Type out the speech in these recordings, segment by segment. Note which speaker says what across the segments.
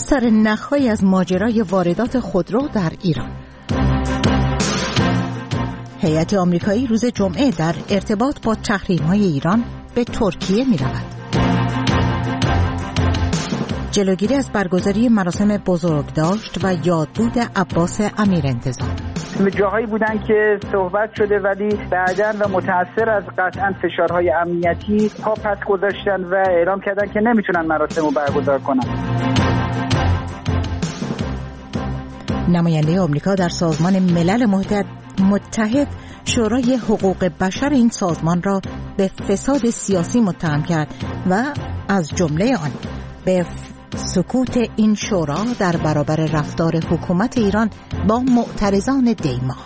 Speaker 1: سرنخ‌هایی از ماجرای واردات خودرو در ایران. هیئت آمریکایی روز جمعه در ارتباط با تحریم‌های ایران به ترکیه می‌رود. جلوگیری از برگزاری مراسم بزرگداشت و یادبود عباس امیرانتظار.
Speaker 2: جاهایی بودن که صحبت شده ولی بعداً و متأثر از قطعاً فشارهای امنیتی پا پس گذاشتن و اعلام کردن که نمیتونن مراسم رو برگزار کنن.
Speaker 1: نماینده آمریکا در سازمان ملل متحد شورای حقوق بشر این سازمان را به فساد سیاسی متهم کرد و از جمله آن به سکوت این شورا در برابر رفتار حکومت ایران با معترضان دیما.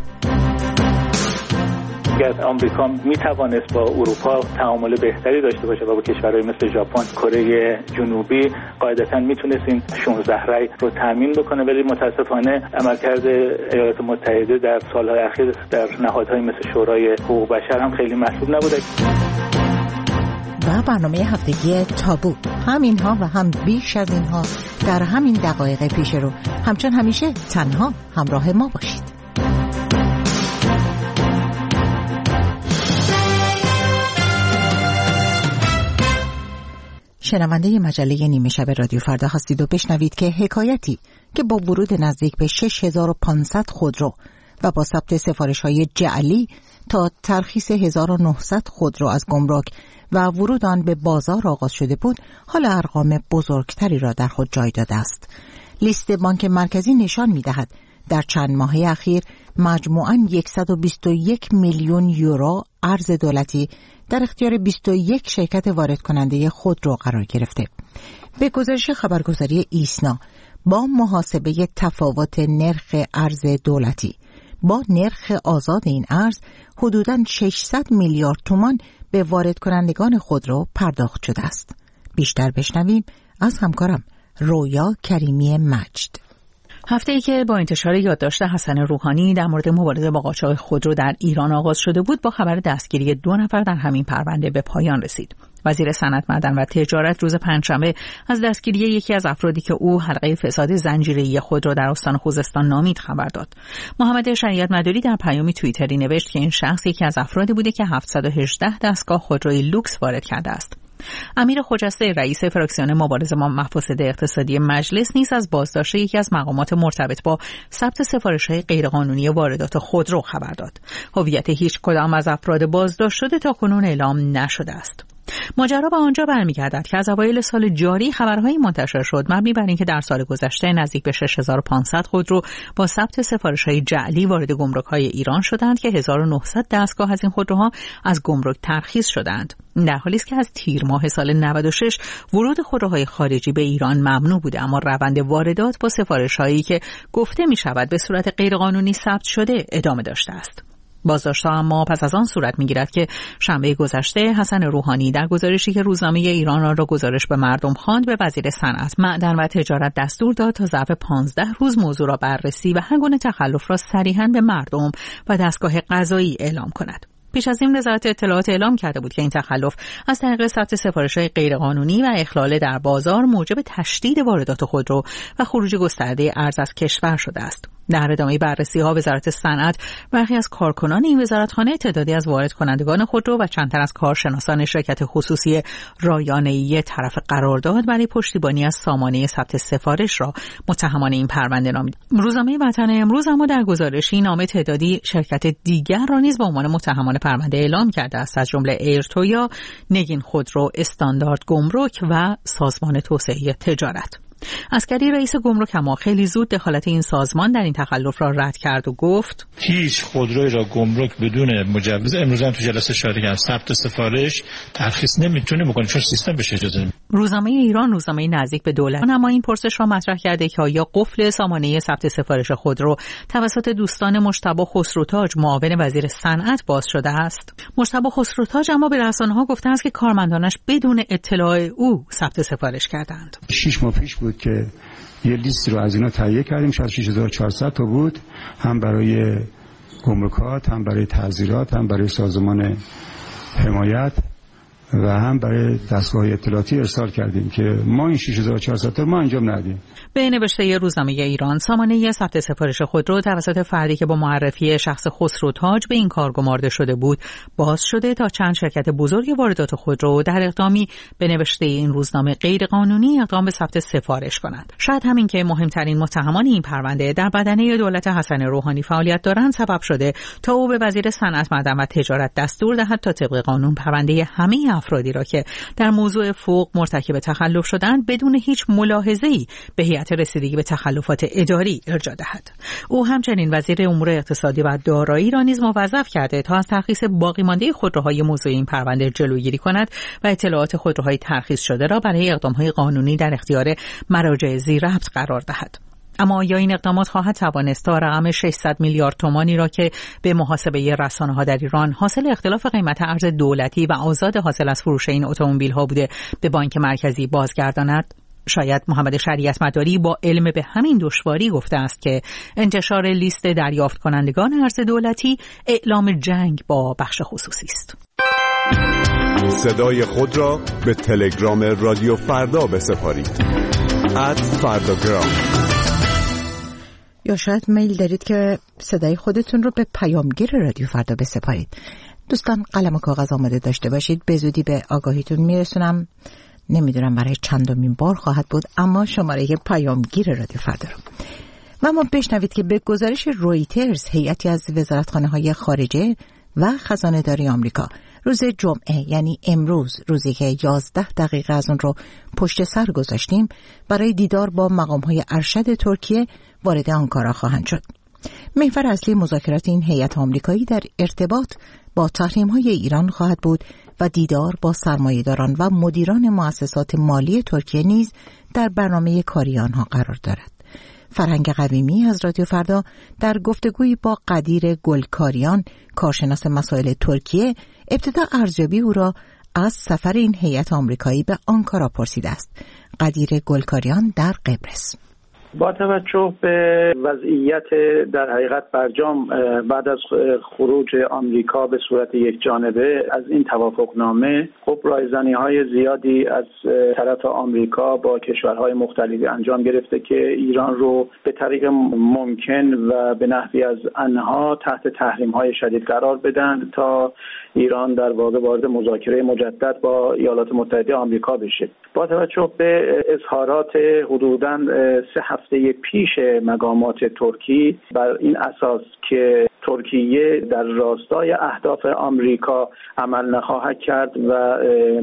Speaker 3: اگر آمریکا میتوانست با اروپا تعامل بهتری داشته باشه و با کشورهای مثل ژاپن، کره جنوبی قاعدتاً میتونست این 16 رأی رو تامین بکنه، ولی متاسفانه عملکرد ایالات متحده در سالهای اخیر در نهادهای مثل شورای حقوق بشر هم خیلی محسوب نبوده.
Speaker 1: و برنامه هفتگی تابو، همینها و هم بیش از اینها در همین دقایق پیش رو. همچون همیشه تنها همراه ما باشید. شنونده مجله نیمه شب رادیو فردا هستید و بشنوید که حکایتی که با ورود نزدیک به 6500 خودرو و با ثبت سفارش‌های جعلی تا ترخیص 1900 خودرو از گمرک و ورود آن به بازار آغاز شده بود، حال ارقام بزرگتری را در خود جای داده است. لیست بانک مرکزی نشان می‌دهد در چند ماه اخیر مجموعاً 121 میلیون یورو ارز دولتی در اختیار 21 شرکت وارد کننده خودرو قرار گرفته. به گزارش خبرگزاری ایسنا، با محاسبه تفاوت نرخ ارز دولتی با نرخ آزاد این ارز، حدوداً 600 میلیارد تومان به وارد کنندگان خودرو پرداخت شده است. بیشتر بشنویم از همکارم رویا کریمی مجد.
Speaker 4: هفته‌ای که با انتشار یادداشت حسن روحانی در مورد مبارزه با قاچاق خودرو در ایران آغاز شده بود، با خبر دستگیری 2 نفر در همین پرونده به پایان رسید. وزیر صنعت، معدن و تجارت روز پنجشنبه از دستگیری یکی از افرادی که او حلقه فساد زنجیره‌ای خودرو در استان خوزستان نامید خبر داد. محمد شریعت مداری در پیامی توییتری نوشت که این شخص یکی از افرادی بوده که 718 دستگاه خودروی لوکس وارد کرده است. امیر خجسته، رئیس فراکسیون مبارزه با مفاسد اقتصادی مجلس، نیز از بازداشت یکی از مقامات مرتبط با ثبت سفارش‌های غیرقانونی واردات خودرو خبر داد. هویت هیچ کدام از افراد بازداشت شده تاکنون اعلام نشده است. ماجرا به آنجا برمیگردد که از اوایل سال جاری خبرهایی منتشر شد مبنی بر اینکه در سال گذشته نزدیک به 6500 خودرو با ثبت سفارش‌های جعلی وارد گمرک‌های ایران شدند که 1900 دستگاه از این خودروها از گمرک ترخیص شدند، در حالی است که از تیر ماه سال 96 ورود خودروهای خارجی به ایران ممنوع بوده، اما روند واردات با سفارش‌هایی که گفته می‌شود به صورت غیرقانونی ثبت شده ادامه داشته است. بازداشت‌ها اما پس از آن صورت می‌گیرد که شنبه گذشته حسن روحانی در گزارشی که روزنامه ایران را گزارش به مردم خواند، به وزیر صنعت، معدن و تجارت دستور داد تا ظرف 15 روز موضوع را بررسی و هر گونه تخلف را صریحاً به مردم و دستگاه قضایی اعلام کند. پیش از این وزارت اطلاعات اعلام کرده بود که این تخلف از طریق ثبت سفارش‌های غیرقانونی و اخلال در بازار موجب تشدید واردات خودرو و خروج گسترده ارز از کشور شده است. در ادامه بررسی‌ها وزارت صنعت برخی از کارکنان این وزارتخانه تعدادی از وارد کنندگان خودرو و چند تن از کارشناسان شرکت خصوصی رایانه‌ای طرف قرارداد برای پشتیبانی از سامانه ثبت سفارش را متهمان این پرونده نامید. روزنامه وطن امروز اما در گزارشی نام تعدادی شرکت دیگر را نیز به عنوان متهمان پرونده اعلام کرده است، از جمله ایرتویا، نگین خودرو، استاندارد گمرک و سازمان توسعه تجارت. عسکری رئیس گمرک اما خیلی زود دخالت این سازمان در این تخلف را رد کرد و گفت
Speaker 5: هیچ خودروی را گمرک بدون مجوز، امروز هم تو جلسه اشاره کردم، ثبت سفارش ترخیص نمیتونه بکنه چون سیستم بهش اجازه نمیده.
Speaker 4: روزنامه ایران، روزنامه نزدیک به دولت، اما این پرسش را مطرح کرده که آیا قفل سامانه ثبت سفارش خودرو توسط دوستان مجتبی خسروتاج، معاون وزیر صنعت، باز شده است. مجتبی خسروتاج اما به رسانه‌ها گفته است که کارمندانش بدون اطلاع او ثبت سفارش کردند.
Speaker 6: 6 ماه پیش بود که یه لیست رو از اینا تهیه کردیم، 66400 تا بود، هم برای گمرکات، هم برای تعزیرات، هم برای سازمان حمایت و هم برای دستگاه اطلاعاتی ارسال کردیم که ما این 6400 تا ما انجام ندیم.
Speaker 4: به نوشته روزنامه ایران، سامانه ثبت سفارش خودرو توسط فردی که با معرفی شخص خسرو تاج به این کار گمارده شده بود باز شده تا چند شرکت بزرگ واردات خودرو در اقدامی به نوشته این روزنامه غیرقانونی اقدام به ثبت سفارش کنند. شاید همین که مهمترین متهمان این پرونده در بدنه دولت حسن روحانی فعالیت دارند سبب شده تا او به وزیر صنعت، معدن و تجارت دستور دهد تا طبق قانون پرونده همه افرادی را که در موضوع فوق مرتکب تخلف شدند بدون هیچ ملاحظه‌ای به هیئت رسیدگی به تخلفات اداری ارجاع دهد. او همچنین وزیر امور اقتصادی و دارایی را نیز موظف کرده تا از ترخیص باقی مانده خودروهای موضوع این پرونده جلوگیری کند و اطلاعات خودروهای ترخیص شده را برای اقدام‌های قانونی در اختیار مراجع ذی‌ربط قرار دهد. اما آیا این اقدامات خواهد توانست تا رقم 600 میلیارد تومانی را که به محاسبه رسانه‌ها در ایران حاصل اختلاف قیمت ارز دولتی و آزاد حاصل از فروش این اتومبیل‌ها بوده به بانک مرکزی بازگرداند؟ شاید محمد شریعت مداری با علم به همین دشواری گفته است که انتشار لیست دریافت کنندگان ارز دولتی اعلام جنگ با بخش خصوصی است.
Speaker 7: صدای خود را به تلگرام رادیو فردا بسپارید. @فرdagram.
Speaker 1: یا شاید میل دارید که صدای خودتون رو به پیامگیر رادیو فردا بسپارید. دوستان قلم و کاغذ آماده داشته باشید، به زودی به آگاهیتون میرسونم. نمیدونم برای چندمین بار خواهد بود، اما شماره پیامگیر رادیو فردا رو و اما بشنوید که به گزارش رویترز هیئتی از وزارتخانه‌های خارجه و خزانه‌داری آمریکا روز جمعه، یعنی امروز، روزی که 11 دقیقه از اون رو پشت سر گذاشتیم، برای دیدار با مقام‌های ارشد ترکیه وارد آنکارا خواهند شد. محور اصلی مذاکرات این هیئت آمریکایی در ارتباط با تحریم‌های ایران خواهد بود و دیدار با سرمایه‌داران و مدیران مؤسسات مالی ترکیه نیز در برنامه کاری آنها قرار دارد. فرهنگ قویمی از رادیو فردا در گفتگویی با قدیر گلکاریان، کارشناس مسائل ترکیه، ابتدا ارزیابی او را از سفر این هیئت آمریکایی به آنکارا پرسیده است. قدیر گلکاریان در قبرس:
Speaker 2: با توجه به وضعیت در حقیقت برجام بعد از خروج آمریکا به صورت یک جانبه از این توافقنامه، خب رایزنی‌های زیادی از طرف آمریکا با کشورهای مختلفی انجام گرفته که ایران رو به طریق ممکن و به نحوی از آنها تحت تحریم‌های شدید قرار بدن تا ایران در واقع وارد مذاکره مجدد با ایالات متحده آمریکا بشه. با توجه به اظهارات حدوداً 3 هفته پیش مقامات ترکی بر این اساس که ترکیه در راستای اهداف آمریکا عمل نخواهد کرد و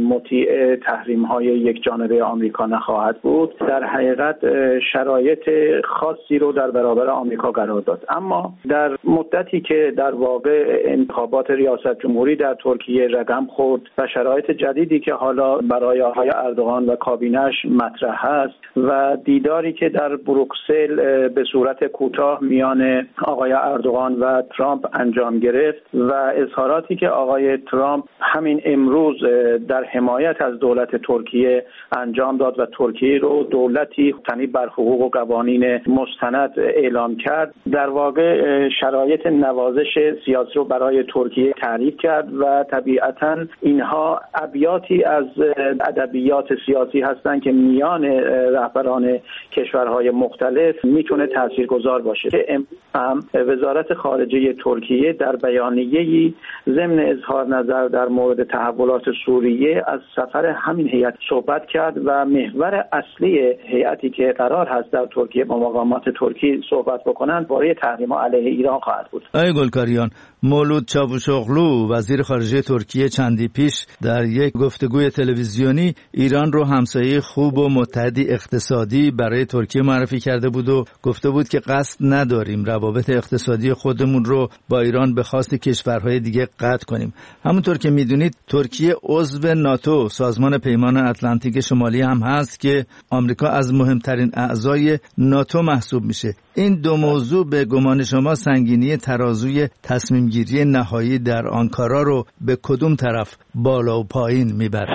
Speaker 2: مطیع تحریم‌های یک جانبه آمریکا نخواهد بود، در حقیقت شرایط خاصی رو در برابر آمریکا قرار داد. اما در مدتی که در واقع انتخابات ریاست جمهوری در ترکیه رقم خورد و شرایط جدیدی که حالا برای آقای اردوغان و کابینش مطرح است و دیداری که در بروکسل به صورت کوتاه میان آقای اردوغان و ترامپ انجام گرفت و اظهاراتی که آقای ترامپ همین امروز در حمایت از دولت ترکیه انجام داد و ترکیه رو دولتی غنی بر حقوق و قوانین مستند اعلام کرد، در واقع شرایط نوازش سیاسی رو برای ترکیه تعریف کرد و طبیعتاً اینها ابیاتی از ادبیات سیاسی هستند که میان رهبران کشورهای مختلف میتونه تاثیرگذار باشه. هم وزارت خارجه ترکیه در بیانیه‌ای ضمن اظهار نظر در مورد تحولات سوریه از سفر همین هیئت صحبت کرد و محور اصلی هیئتی که قرار هست در ترکیه با مقامات ترکی صحبت بکنند برای تحریم‌ها علیه ایران خواهد بود.
Speaker 8: آقای گلکاریان، مولود چاوشوغلو وزیر خارجه ترکیه چندی پیش در یک گفتگوی تلویزیونی ایران رو همسایه خوب و متحدی اقتصادی برای ترکیه معرفی کرده بود و گفته بود که قصد نداریم روابط اقتصادی خودمون رو با ایران به خواست کشورهای دیگه قطع کنیم. همونطور که میدونید ترکیه عضو ناتو، سازمان پیمان اتلانتیک شمالی هم هست که آمریکا از مهمترین اعضای ناتو محسوب میشه. این دو موضوع به گمان شما سنگینی ترازوی تصمیم گیری نهایی در آنکارا رو به کدوم طرف بالا و پایین میبره؟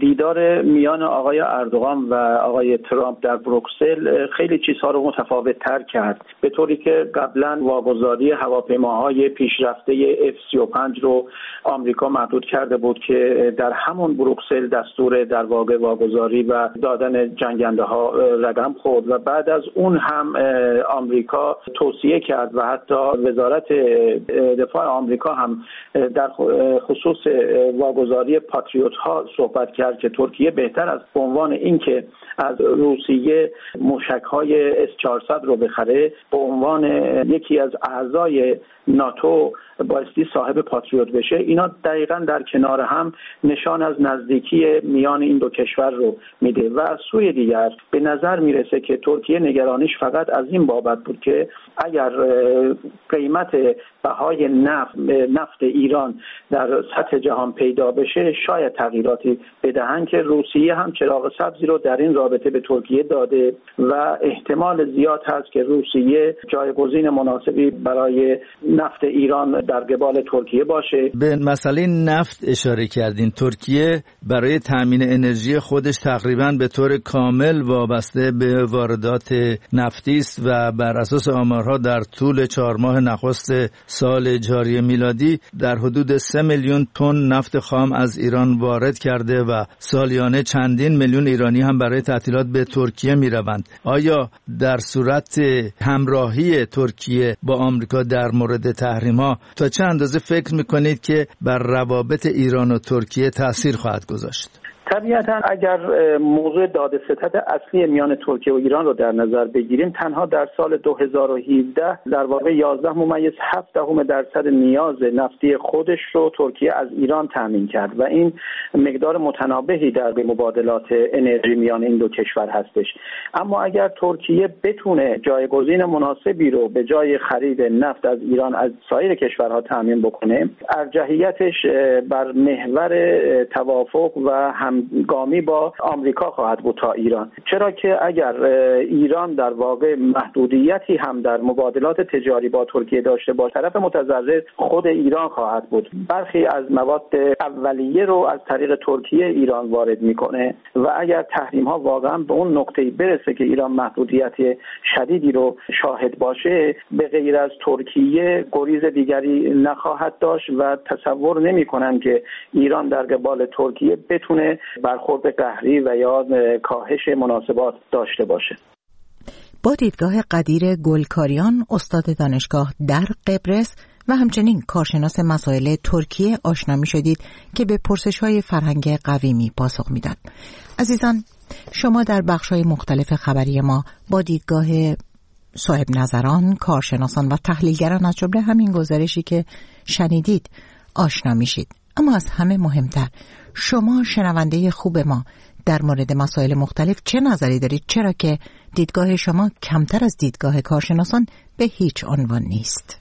Speaker 2: دیدار میان آقای اردوغان و آقای ترامپ در بروکسل خیلی چیزها رو متفاوت‌تر کرد، به طوری که قبلا واگذاری هواپیماهای پیشرفته F-35 رو آمریکا محدود کرده بود که در همون بروکسل دستور در واقع واگذاری و دادن جنگنده ها رقم خورد و بعد از اون هم آمریکا توصیه کرد و حتی وزارت دفاع آمریکا هم در خصوص واگذاری پاتریوت ها صحبت کرد که ترکیه بهتر است به عنوان اینکه از روسیه موشک‌های S-400 رو بخره، به عنوان یکی از اعضای ناتو بایستی صاحب پاتریوت بشه. اینا دقیقاً در کنار هم نشان از نزدیکی میان این دو کشور رو میده و از سوی دیگر به نظر میرسه که ترکیه نگرانیش فقط از این بابت بود که اگر قیمت بهای نفت ایران در سطح جهان پیدا بشه شاید تغییراتی بدهند که روسیه هم چراغ سبزی رو در این رابطه به ترکیه داده و احتمال زیاد هست که روسیه جایگزین مناسبی برای نفت ایران در قبال ترکیه باشه.
Speaker 8: به مسئله نفت اشاره کردین. ترکیه برای تامین انرژی خودش تقریباً به طور کامل وابسته به واردات نفتی است و بر اساس آمارها در طول 4 ماه نخست سال جاری میلادی در حدود 3 میلیون تن نفت خام از ایران وارد کرده و سالیانه چندین میلیون ایرانی هم برای تعطیلات به ترکیه میروند. آیا در صورت همراهی ترکیه با آمریکا در مورد تحریم‌ها تا چه اندازه فکر میکنید که بر روابط ایران و ترکیه تأثیر خواهد گذاشت؟
Speaker 2: طبیعتا اگر موضوع داده‌ستد اصلی میان ترکیه و ایران رو در نظر بگیریم، تنها در سال 2017 در واقع 11.7% نیاز نفتی خودش رو ترکیه از ایران تامین کرد و این مقدار متنابهی در مبادلات انرژی میان این دو کشور هستش. اما اگر ترکیه بتونه جایگزین مناسبی رو به جای خرید نفت از ایران از سایر کشورها تامین بکنه، ارجحیتش بر محور توافق و همگامی با آمریکا خواهد بود تا ایران، چرا که اگر ایران در واقع محدودیتی هم در مبادلات تجاری با ترکیه داشته باشه، طرف متضرر خود ایران خواهد بود. برخی از مواد اولیه رو از طریق ترکیه ایران وارد میکنه و اگر تحریم ها واقعا به اون نقطه‌ای برسه که ایران محدودیت شدیدی رو شاهد باشه، به غیر از ترکیه گریز دیگری نخواهد داشت و تصور نمی‌کنم که ایران در قبال ترکیه بتونه برخورد قهری و یا کاهش مناسبات داشته باشه.
Speaker 1: با دیدگاه قدیر گلکاریان، استاد دانشگاه در قبرس و همچنین کارشناس مسائل ترکیه آشنا می شدید که به پرسش‌های فرهنگ قویمی پاسخ میداد. عزیزان، شما در بخش‌های مختلف خبری ما با دیدگاه صاحب نظران، کارشناسان و تحلیلگران از جمله همین گزارشی که شنیدید آشنا میشید. اما از همه مهمتر، شما شنونده خوب ما در مورد مسائل مختلف چه نظری دارید؟ چرا که دیدگاه شما کمتر از دیدگاه کارشناسان به هیچ عنوان نیست.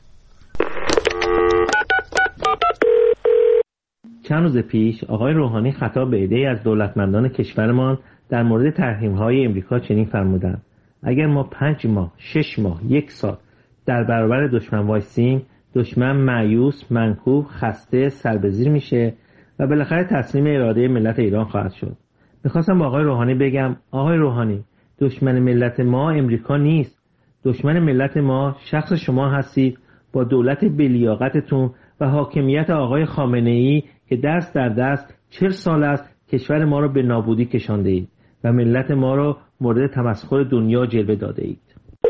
Speaker 9: چند روز پیش آقای روحانی خطاب به عده‌ای از دولتمندان کشورمان در مورد تحریم‌های امریکا چنین فرمودند: اگر ما 5 ماه، 6 ماه، 1 سال در برابر دشمن وایسیم، دشمن مایوس، منکوب، خسته، سربزیر میشه و بالاخره تسلیم اراده ملت ایران خواهد شد. میخواستم با آقای روحانی بگم: آقای روحانی، دشمن ملت ما امریکا نیست. دشمن ملت ما شخص شما هستید با دولت بی‌لیاقتتون و حاکمیت آقای خامنه‌ای که دست در دست 40 سال است کشور ما را به نابودی کشانده اید و ملت ما را مورد تمسخر دنیا جلوه داده اید.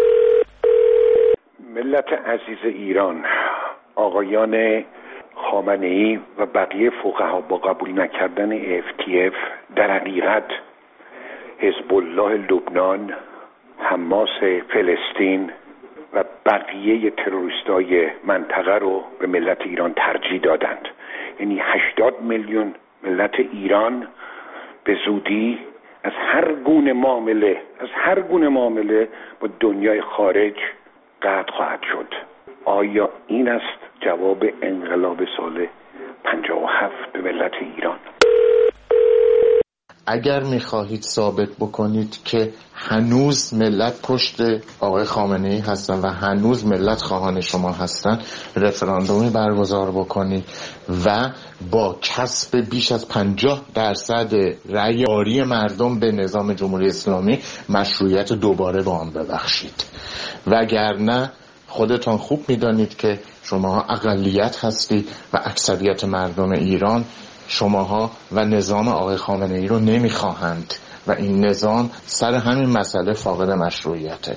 Speaker 10: ملت عزیز ایران، آقایان خامنه‌ای و بقیه فقها با قبول نکردن FTF در حقیقت حزب الله لبنان، حماس فلسطین و بقیه تروریستای منطقه رو به ملت ایران ترجیح دادند. یعنی 80 میلیون ملت ایران به زودی از هر گونه معامله با دنیای خارج قطع خواهد شد. آیا این است جواب انقلاب سال 57 به ملت ایران؟
Speaker 11: اگر میخواهید ثابت بکنید که هنوز ملت پشت آقای خامنه‌ای هستن و هنوز ملت خواهان شما هستن، رفراندومی برگزار بکنید و با کسب بیش از 50% رأی آری مردم به نظام جمهوری اسلامی مشروعیت دوباره به آن ببخشید. وگرنه خودتان خوب میدانید که شماها اقلیت هستید و اکثریت مردم ایران شماها و نظام آقای خامنه‌ای رو نمیخواهند و این نظام سر همین مسئله فاقد مشروعیته.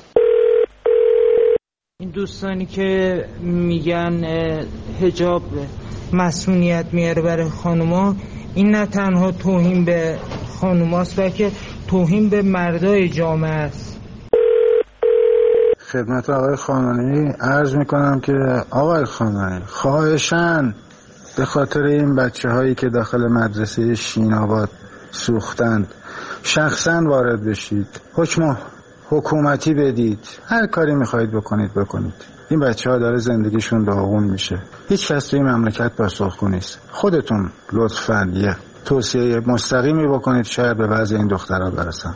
Speaker 12: این دوستانی که میگن حجاب مسئولیت میاره برای خانوما، این نه تنها توهین به خانوماست بلکه توهین به مردای جامعه است.
Speaker 13: خدمت آقای خامنه‌ای عرض میکنم که آقای خامنه‌ای خواهشاً به خاطر این بچه‌هایی که داخل مدرسه شین‌آباد سوختند شخصاً وارد بشید، حکم حکومتی بدید، هر کاری میخواید بکنید. این بچه‌ها داره زندگیشون داغون میشه. هیچ کس توی مملکت پاسخگو نیست. خودتون لطفاً یه توصیه مستقیمی بکنید، شاید به بعضی این دخترها برسن.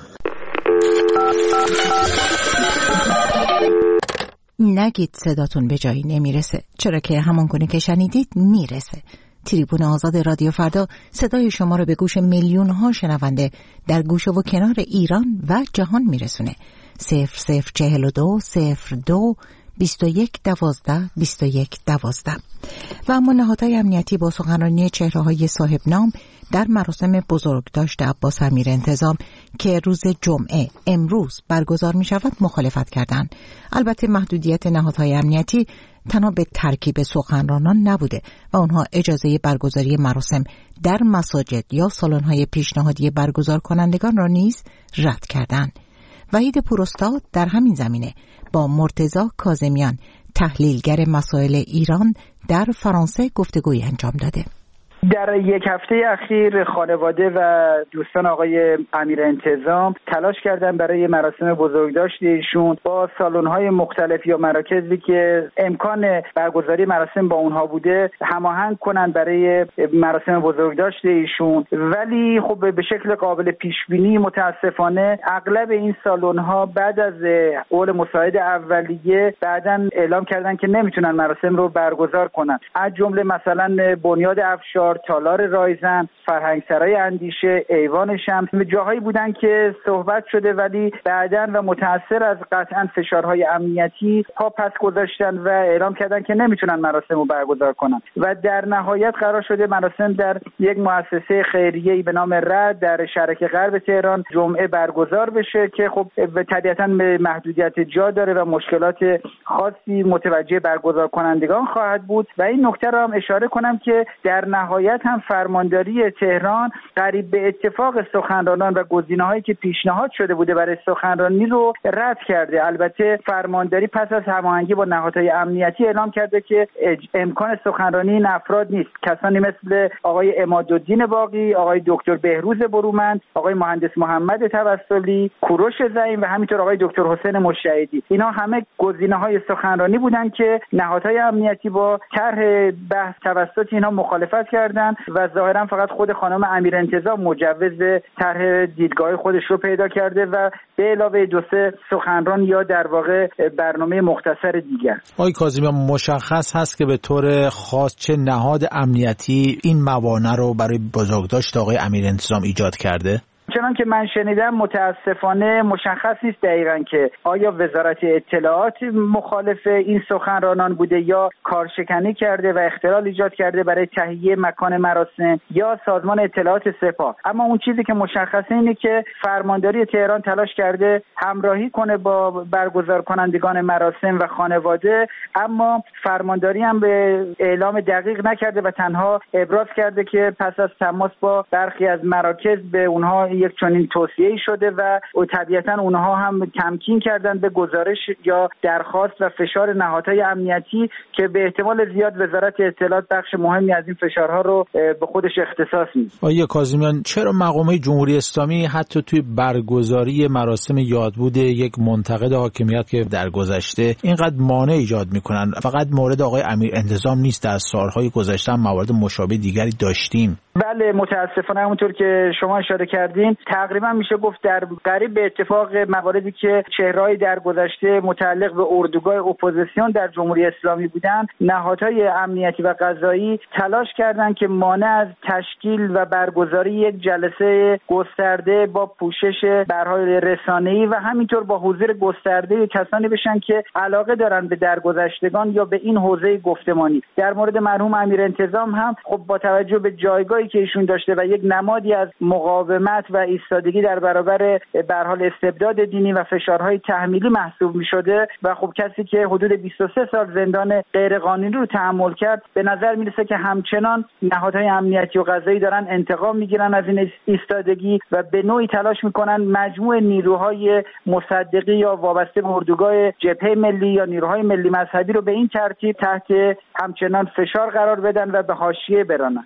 Speaker 1: نگید صداتون به جایی نمیرسه، چرا که همانگونه که شنیدید میرسه. تریبون آزاد رادیو فردا صدای شما رو به گوش میلیون ها شنونده در گوشه و کنار ایران و جهان میرسونه. 0042 02 21 12 21 12. و اما نهادهای امنیتی با سخنرانی چهره‌های صاحب نام در مراسم بزرگداشت عباس امیرانتظام که روز جمعه امروز برگزار می شود مخالفت کردند. البته محدودیت نهادهای امنیتی تنها به ترکیب سخنرانان نبوده و آنها اجازه برگزاری مراسم در مساجد یا سالن‌های پیشنهادی برگزار کنندگان را نیز رد کردند. وحید پوراستاد در همین زمینه با مرتضی کاظمیان تحلیلگر مسائل ایران در فرانسه گفتگویی انجام داده.
Speaker 2: در یک هفته اخیر خانواده و دوستان آقای امیرانتظام تلاش کردن برای مراسم بزرگداشت ایشون با سالن‌های مختلف یا مراکزی که امکان برگزاری مراسم با اونها بوده هماهنگ کنن برای مراسم بزرگداشت ایشون، ولی خب به شکل قابل پیش بینی متاسفانه اغلب این سالن‌ها بعد از قول مساعد اولیه بعداً اعلام کردن که نمیتونن مراسم رو برگزار کنن. از جمله مثلا بنیاد افشار، تالار رایزن، فرهنگسرای اندیشه، ایوان شمس، جاهایی بودن که صحبت شده ولی بعداً و متأثر از قطعاً فشارهای امنیتی پا پس گذاشتن و اعلام کردن که نمیتونن مراسم رو برگزار کنن و در نهایت قرار شده مراسم در یک مؤسسه خیریه‌ای به نام رد در شرق غرب تهران جمعه برگزار بشه که خب طبیعتاً محدودیت جا داره و مشکلات خاصی متوجه برگزار کنندگان خواهد بود. و این نکته رو هم اشاره کنم که در نهایت هم فرمانداری تهران قریب به اتفاق سخنرانان و گزینه‌هایی که پیشنهاد شده بوده برای سخنرانی رو رد کرده. البته فرمانداری پس از هماهنگی با نهادهای امنیتی اعلام کرده که امکان سخنرانی این افراد نیست. کسانی مثل آقای عمادالدین باقی، آقای دکتر بهروز برومند، آقای مهندس محمد توسلی، کوروش زعیم و همینطور آقای دکتر حسین مشهدی، اینا همه گزینه‌های سخنرانی بودند که نهادهای امنیتی با طرح بحث توسط اینها مخالفت کردند و ظاهرا فقط خود خانم امیرانتظام مجوز طرح دیدگاه خودش رو پیدا کرده و به علاوه دو سه سخنران یا در واقع برنامه مختصر دیگر.
Speaker 14: آقای کاظمیان، مشخص هست که به طور خاص چه نهاد امنیتی این موانع رو برای بزرگداشت آقای امیرانتظام ایجاد کرده؟
Speaker 2: چنان که من شنیدم متاسفانه مشخص نیست دقیقاً که آیا وزارت اطلاعات مخالف این سخنرانان بوده یا کارشکنی کرده و اختلال ایجاد کرده برای تهیه مکان مراسم یا سازمان اطلاعات سپاه. اما اون چیزی که مشخصه اینه که فرمانداری تهران تلاش کرده همراهی کنه با برگزار کنندگان مراسم و خانواده، اما فرمانداری هم به اعلام دقیق نکرده و تنها ابراز کرده که پس از تماس با برخی از مراکز به اونها یک چنین توصیه‌ای شده و طبیعتاً اونها هم تمکین کردن به گزارش یا درخواست و فشار نهادهای امنیتی که به احتمال زیاد وزارت اطلاعات بخش مهمی از این فشارها رو به خودش اختصاص میده.
Speaker 14: آقای کاظمیان، چرا مقامات جمهوری اسلامی حتی توی برگزاری مراسم یادبود یک منتقد حاکمیت که در گذشته اینقدر مانع ایجاد میکنن؟ فقط مورد آقای امیرانتظام نیست، در سالهای گذشته هم موارد مشابه دیگری داشتیم.
Speaker 2: بله، متاسفانه همونطور که شما اشاره کردین این تقریبا میشه گفت در قریب به اتفاق مواردی که چهره‌های در گذشته متعلق به اردوگاه اپوزیسیون در جمهوری اسلامی بودند، نهادهای امنیتی و قضایی تلاش کردند که مانع از تشکیل و برگزاری یک جلسه گسترده با پوشش برهای رسانه‌ای و همینطور با حضور گسترده کسانی بشن که علاقه دارن به درگذشتگان یا به این حوزه گفتمانی. در مورد مرحوم امیرانتظام هم خب با توجه به جایگاهی که ایشون داشته و یک نمادی از مقاومت و ایستادگی در برابر به هر حال استبداد دینی و فشارهای تحمیلی محسوب می‌شده و خب کسی که حدود 23 سال زندان غیرقانونی رو تحمل کرد، به نظر میرسه که همچنان نهادهای امنیتی و قضایی دارن انتقام میگیرن از این ایستادگی و به نوعی تلاش میکنن مجموع نیروهای مصدقی یا وابسته به اردوگاه جبهه ملی یا نیروهای ملی مذهبی رو به این ترتیب تحت همچنان فشار قرار بدن و به حاشیه برانن.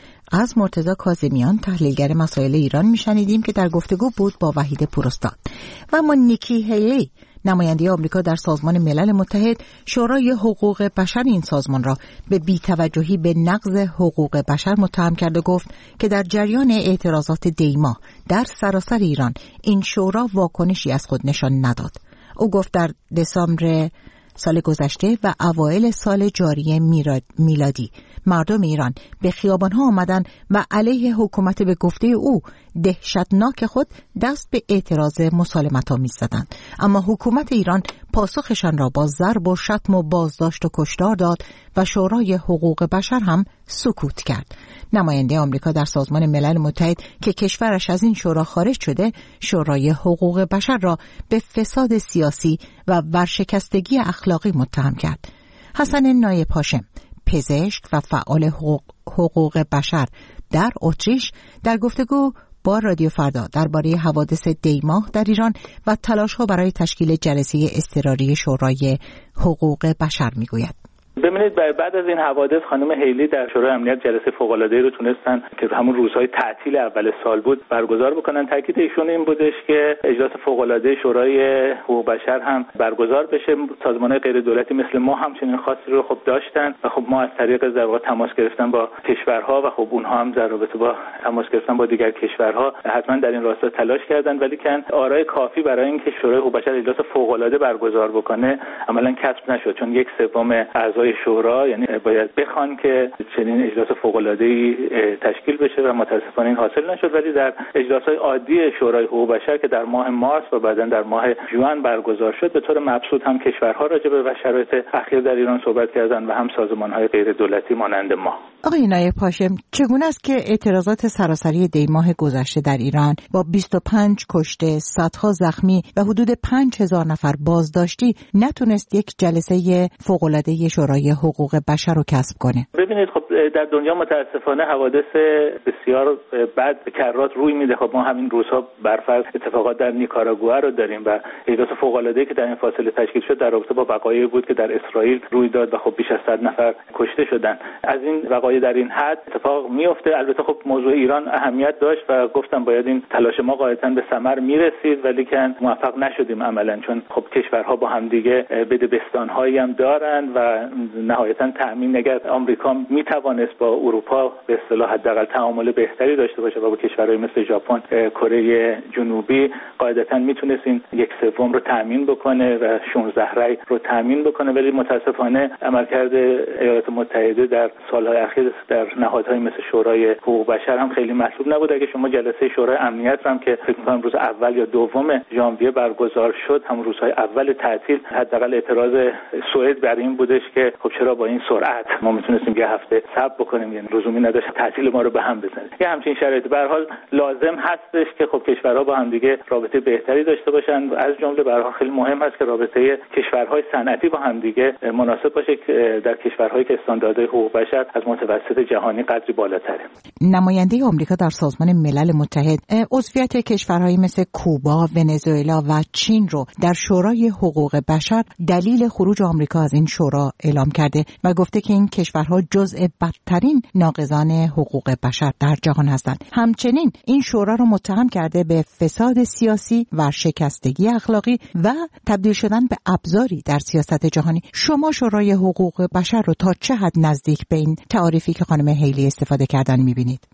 Speaker 1: از مرتضی کاظمیان تحلیلگر مسائل ایران میشنیدیم که در گفتگو بود با وحید پوراستاد. و اما نیکی هیلی نماینده آمریکا در سازمان ملل متحد شورای حقوق بشر این سازمان را به بی‌توجهی به نقض حقوق بشر متهم کرد و گفت که در جریان اعتراضات دیما در سراسر ایران این شورا واکنشی از خود نشان نداد. او گفت در دسامبر سال گذشته و اوایل سال جاری میلادی مردم ایران به خیابان‌ها آمدن و علیه حکومت به گفته او دهشتناک خود دست به اعتراض مسالمت‌آمیز زدند، اما حکومت ایران پاسخشان را با ضرب و شتم و بازداشت و کشتار داد و شورای حقوق بشر هم سکوت کرد. نماینده آمریکا در سازمان ملل متحد که کشورش از این شورا خارج شده، شورای حقوق بشر را به فساد سیاسی و ورشکستگی اخلاقی متهم کرد. حسن نایب هاشم، پزشک و فعال حقوق بشر در اتریش، در گفتگو با رادیو فردا درباره حوادث دیماه در ایران و تلاش‌ها برای تشکیل جلسه اضطراری شورای حقوق بشر میگوید.
Speaker 3: ببینید بعد از این حوادث خانم هیلی در شورای امنیت جلسه فوق‌العاده‌ای رو تونستن که همون روزهای تعطیل اول سال بود برگزار بکنن. تاکید ایشون این بودش که اجلاس فوق‌العاده شورای حقوق بشر هم برگزار بشه. سازمان‌های غیر دولتی مثل ما هم چنین خواستی رو خب داشتن و خب ما از طریق در واقع تماس گرفتن با کشورها و خب اونها هم در رابطه با تماس گرفتن با دیگر کشورها حتما در این راستا تلاش کردن، ولی کن آرای کافی برای اینکه شورای حقوق بشر اجلاس فوق‌العاده برگزار بکنه عملاً کسب نشد، چون 1/3 اعضای شورا یعنی باید بخوان که چنین اجلاس فوق‌العاده‌ای تشکیل بشه و متاسفانه این حاصل نشد. ولی در اجلاس‌های عادی شورای حقوق بشر که در ماه مارس و بعداً در ماه ژوئن برگزار شد، به طور مبسوط هم کشورها راجع به شرایط اخیر در ایران صحبت کردند و هم سازمان‌های غیر دولتی مانند ما.
Speaker 1: آقای نایب هاشم، چگونه است که اعتراضات سراسری دیماه گذشته در ایران با 25 کشته، صدها زخمی و حدود 5000 نفر بازداشتی نتونست یک جلسه فوق‌العاده شورای حقوق بشر رو کسب کنه؟
Speaker 3: ببینید خب در دنیا متاسفانه حوادث بسیار بد کرات روی میده. خب ما همین روزها برفرض اتفاقات در نیکاراگوئه رو داریم و اجلاس فوق‌العاده‌ای که در این فاصله تشکیل شد در رابطه با وقایعی بود که در اسرائیل روی داد و خب بیش از 100 نفر کشته شدن. از این وقایع در این حد اتفاق میفته. البته خب موضوع ایران اهمیت داشت و گفتم باید این تلاش ما قاعدتاً به ثمر میرسید، ولی که موفق نشدیم عملاً، چون خب کشورها با هم دیگه بدبستان‌هایی هم دارن و نهایتاً تأمین نگرد آمریکا میتوانست با اروپا به اصطلاح حداقل تعامل بهتری داشته باشه و با کشورهای مثل ژاپن، کره جنوبی قاعدتاً میتونست این 1/3 رو تأمین بکنه و 16 رأی رو تأمین بکنه، ولی متاسفانه عملکرد ایالات متحده در سالهای اخیر در نهادهای مثل شورای حقوق بشر هم خیلی مطلوب نبود. اگه شما جلسه شورای امنیت هم که فکر می‌کنم روز اول یا دوم ژانویه برگزار شد، هم روزهای اول تعطیل، حداقل اعتراض سوئد بر این بودش که خب چرا با این سرعت ما میتونستیم یه هفته صبر بکنیم، یعنی لزومی نداشت تعطیل ما رو به هم بزنه. یه همچین شرایطی به هر حال لازم هستش که خب کشورها با هم دیگه رابطه بهتری داشته باشن. از جمله به هر حال خیلی مهم هست که رابطه کشورهای صنعتی با هم دیگه مناسب باشه که در کشورهایی که استانداردهای حقوق بشر از متوسط جهانی قدری بالاتره.
Speaker 1: نماینده آمریکا در سازمان ملل متحد عضویت کشورهایی مثل کوبا، ونزوئلا و چین رو در شورای حقوق بشر دلیل خروج آمریکا از این شورا اعلام کرده و گفته که این کشورها جزء بدترین ناقضان حقوق بشر در جهان هستند. همچنین این شورا رو متهم کرده به فساد سیاسی و شکستگی اخلاقی و تبدیل شدن به ابزاری در سیاست جهانی. شما شورای حقوق بشر رو تا چه حد نزدیک به این تعریفی که خانم هیلی استفاده کردن می‌بینید؟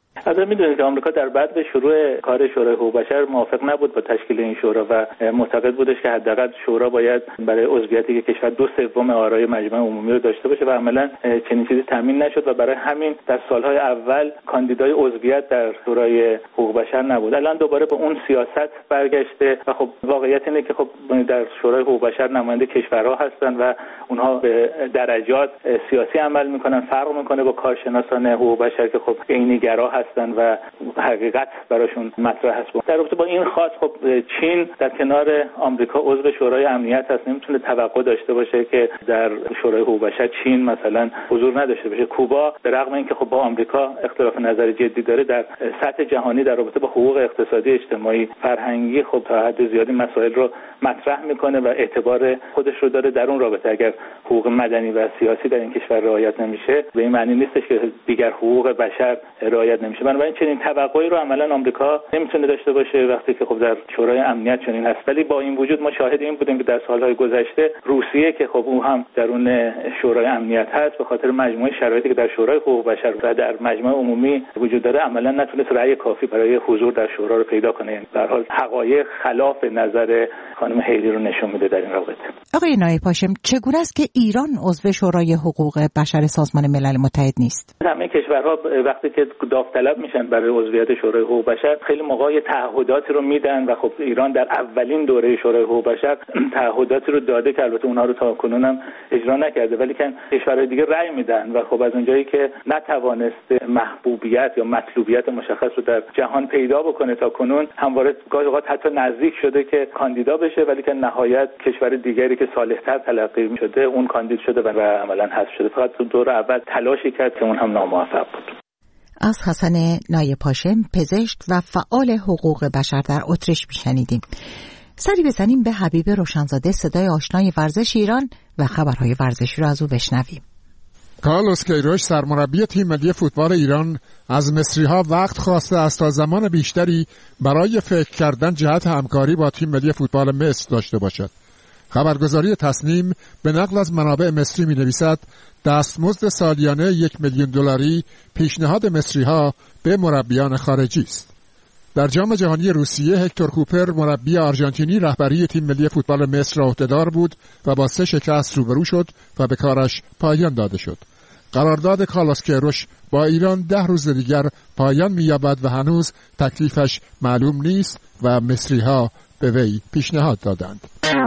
Speaker 3: البته میدونید که آمریکا در بعد به شروع کار شورای حقوق بشر موافق نبود با تشکیل این شورا و معتقد بودش که حداقل شورا باید برای عضویت یک کشور 2/3 آرای مجمع عمومی رو داشته باشه و عملاً چنین چیزی تامین نشد و برای همین در سالهای اول کاندیدای عضویت در شورای حقوق بشر نبود. الان دوباره به اون سیاست برگشته و خب واقعیت اینه که خب در شورای حقوق بشر نماینده کشورها هستن و اونها به درجات سیاسی عمل میکنن. فرق میکنه با کارشناسان حقوق بشر که خب عینی‌گرا هستن و حقیقت براشون مطرح هست. در رابطه با این خاص خب چین در کنار آمریکا عضو شورای امنیت هست، نمیتونه توقع داشته باشه که در شورای حقوق بشر چین مثلا حضور نداشته باشه. کوبا به رغم اینکه خب با آمریکا اختلاف نظر جدی داره، در سطح جهانی در رابطه با حقوق اقتصادی، اجتماعی، فرهنگی خب تا حد زیادی مسائل رو مطرح میکنه و اعتبار خودش رو داره در اون رابطه. اگر حقوق مدنی و سیاسی در این کشور رعایت نمیشه به این معنی نیستش که دیگر حقوق بشر رعایت نمیشه. بنابراین چنین توقعی رو عملا آمریکا نمیتونه داشته باشه وقتی که خب در شورای امنیت چنین هست. ولی با این وجود ما شاهد این بودیم که در سالهای گذشته روسیه که خب اون هم درون شورای امنیت هست به خاطر مجموعه شرایطی که در شورای حقوق بشر و در مجمع عمومی وجود داره عملا نتونست رأی کافی برای حضور در شورا رو پیدا کنه. به هر حال حقایق خلاف نظر خانم هیلی رو نشون میده در این رابطه.
Speaker 1: آقای نایب هاشم، چگونه است که ایران عضو شورای حقوق بشر سازمان ملل متحد نیست؟
Speaker 3: همه کشورها وقتی که داوطلب میشن برای عضویت شورای حقوق بشر خیلی موقع تعهداتی رو میدن و خب ایران در اولین دوره شورای حقوق بشر تعهداتی رو داده که البته اونها رو تا کنون هم اجرا نکرده، ولی که کشورهای دیگه رأی میدن و خب از اونجایی که نتوانسته محبوبیت یا مطلوبیت مشخص رو در جهان پیدا بکنه تا کنون، همواره گاهی اوقات حتی نزدیک شده که کاندیدا بشه، ولی که نهایت کشور دیگری که صالح‌تر تلقی شده اون کاندید شده و عملاً حذف شده. فقط تو دور اول تلاشی کرد که اون هم ناموفق بود.
Speaker 1: از حسن نایب هاشم، پزشک و فعال حقوق بشر در اتریش میشنیدیم. سری بزنیم به حبیب روشنزاده، صدای آشنای ورزش ایران و خبرهای ورزشی رو از او بشنویم.
Speaker 15: کارلوس کیروش سرمربی تیم ملی فوتبال ایران از مصری‌ها وقت خواسته است تا زمان بیشتری برای فکر کردن جهت همکاری با تیم ملی فوتبال مصر داشته باشد. خبرگزاری تصنیم به نقل از منابع مصری می‌نویسد دستمزد سالیانه $1,000,000 پیشنهاد مصری‌ها به مربیان خارجی است. در جام جهانی روسیه هکتور کوپر مربی آرژانتینی رهبری تیم ملی فوتبال مصر را عهده‌دار بود و با 3 شکست روبرو شد و به کارش پایان داده شد. قرارداد کارلوس کیروش با ایران 10 روز دیگر پایان می‌یابد و هنوز تکلیفش معلوم نیست و مصری‌ها به وی پیشنهاد دادند.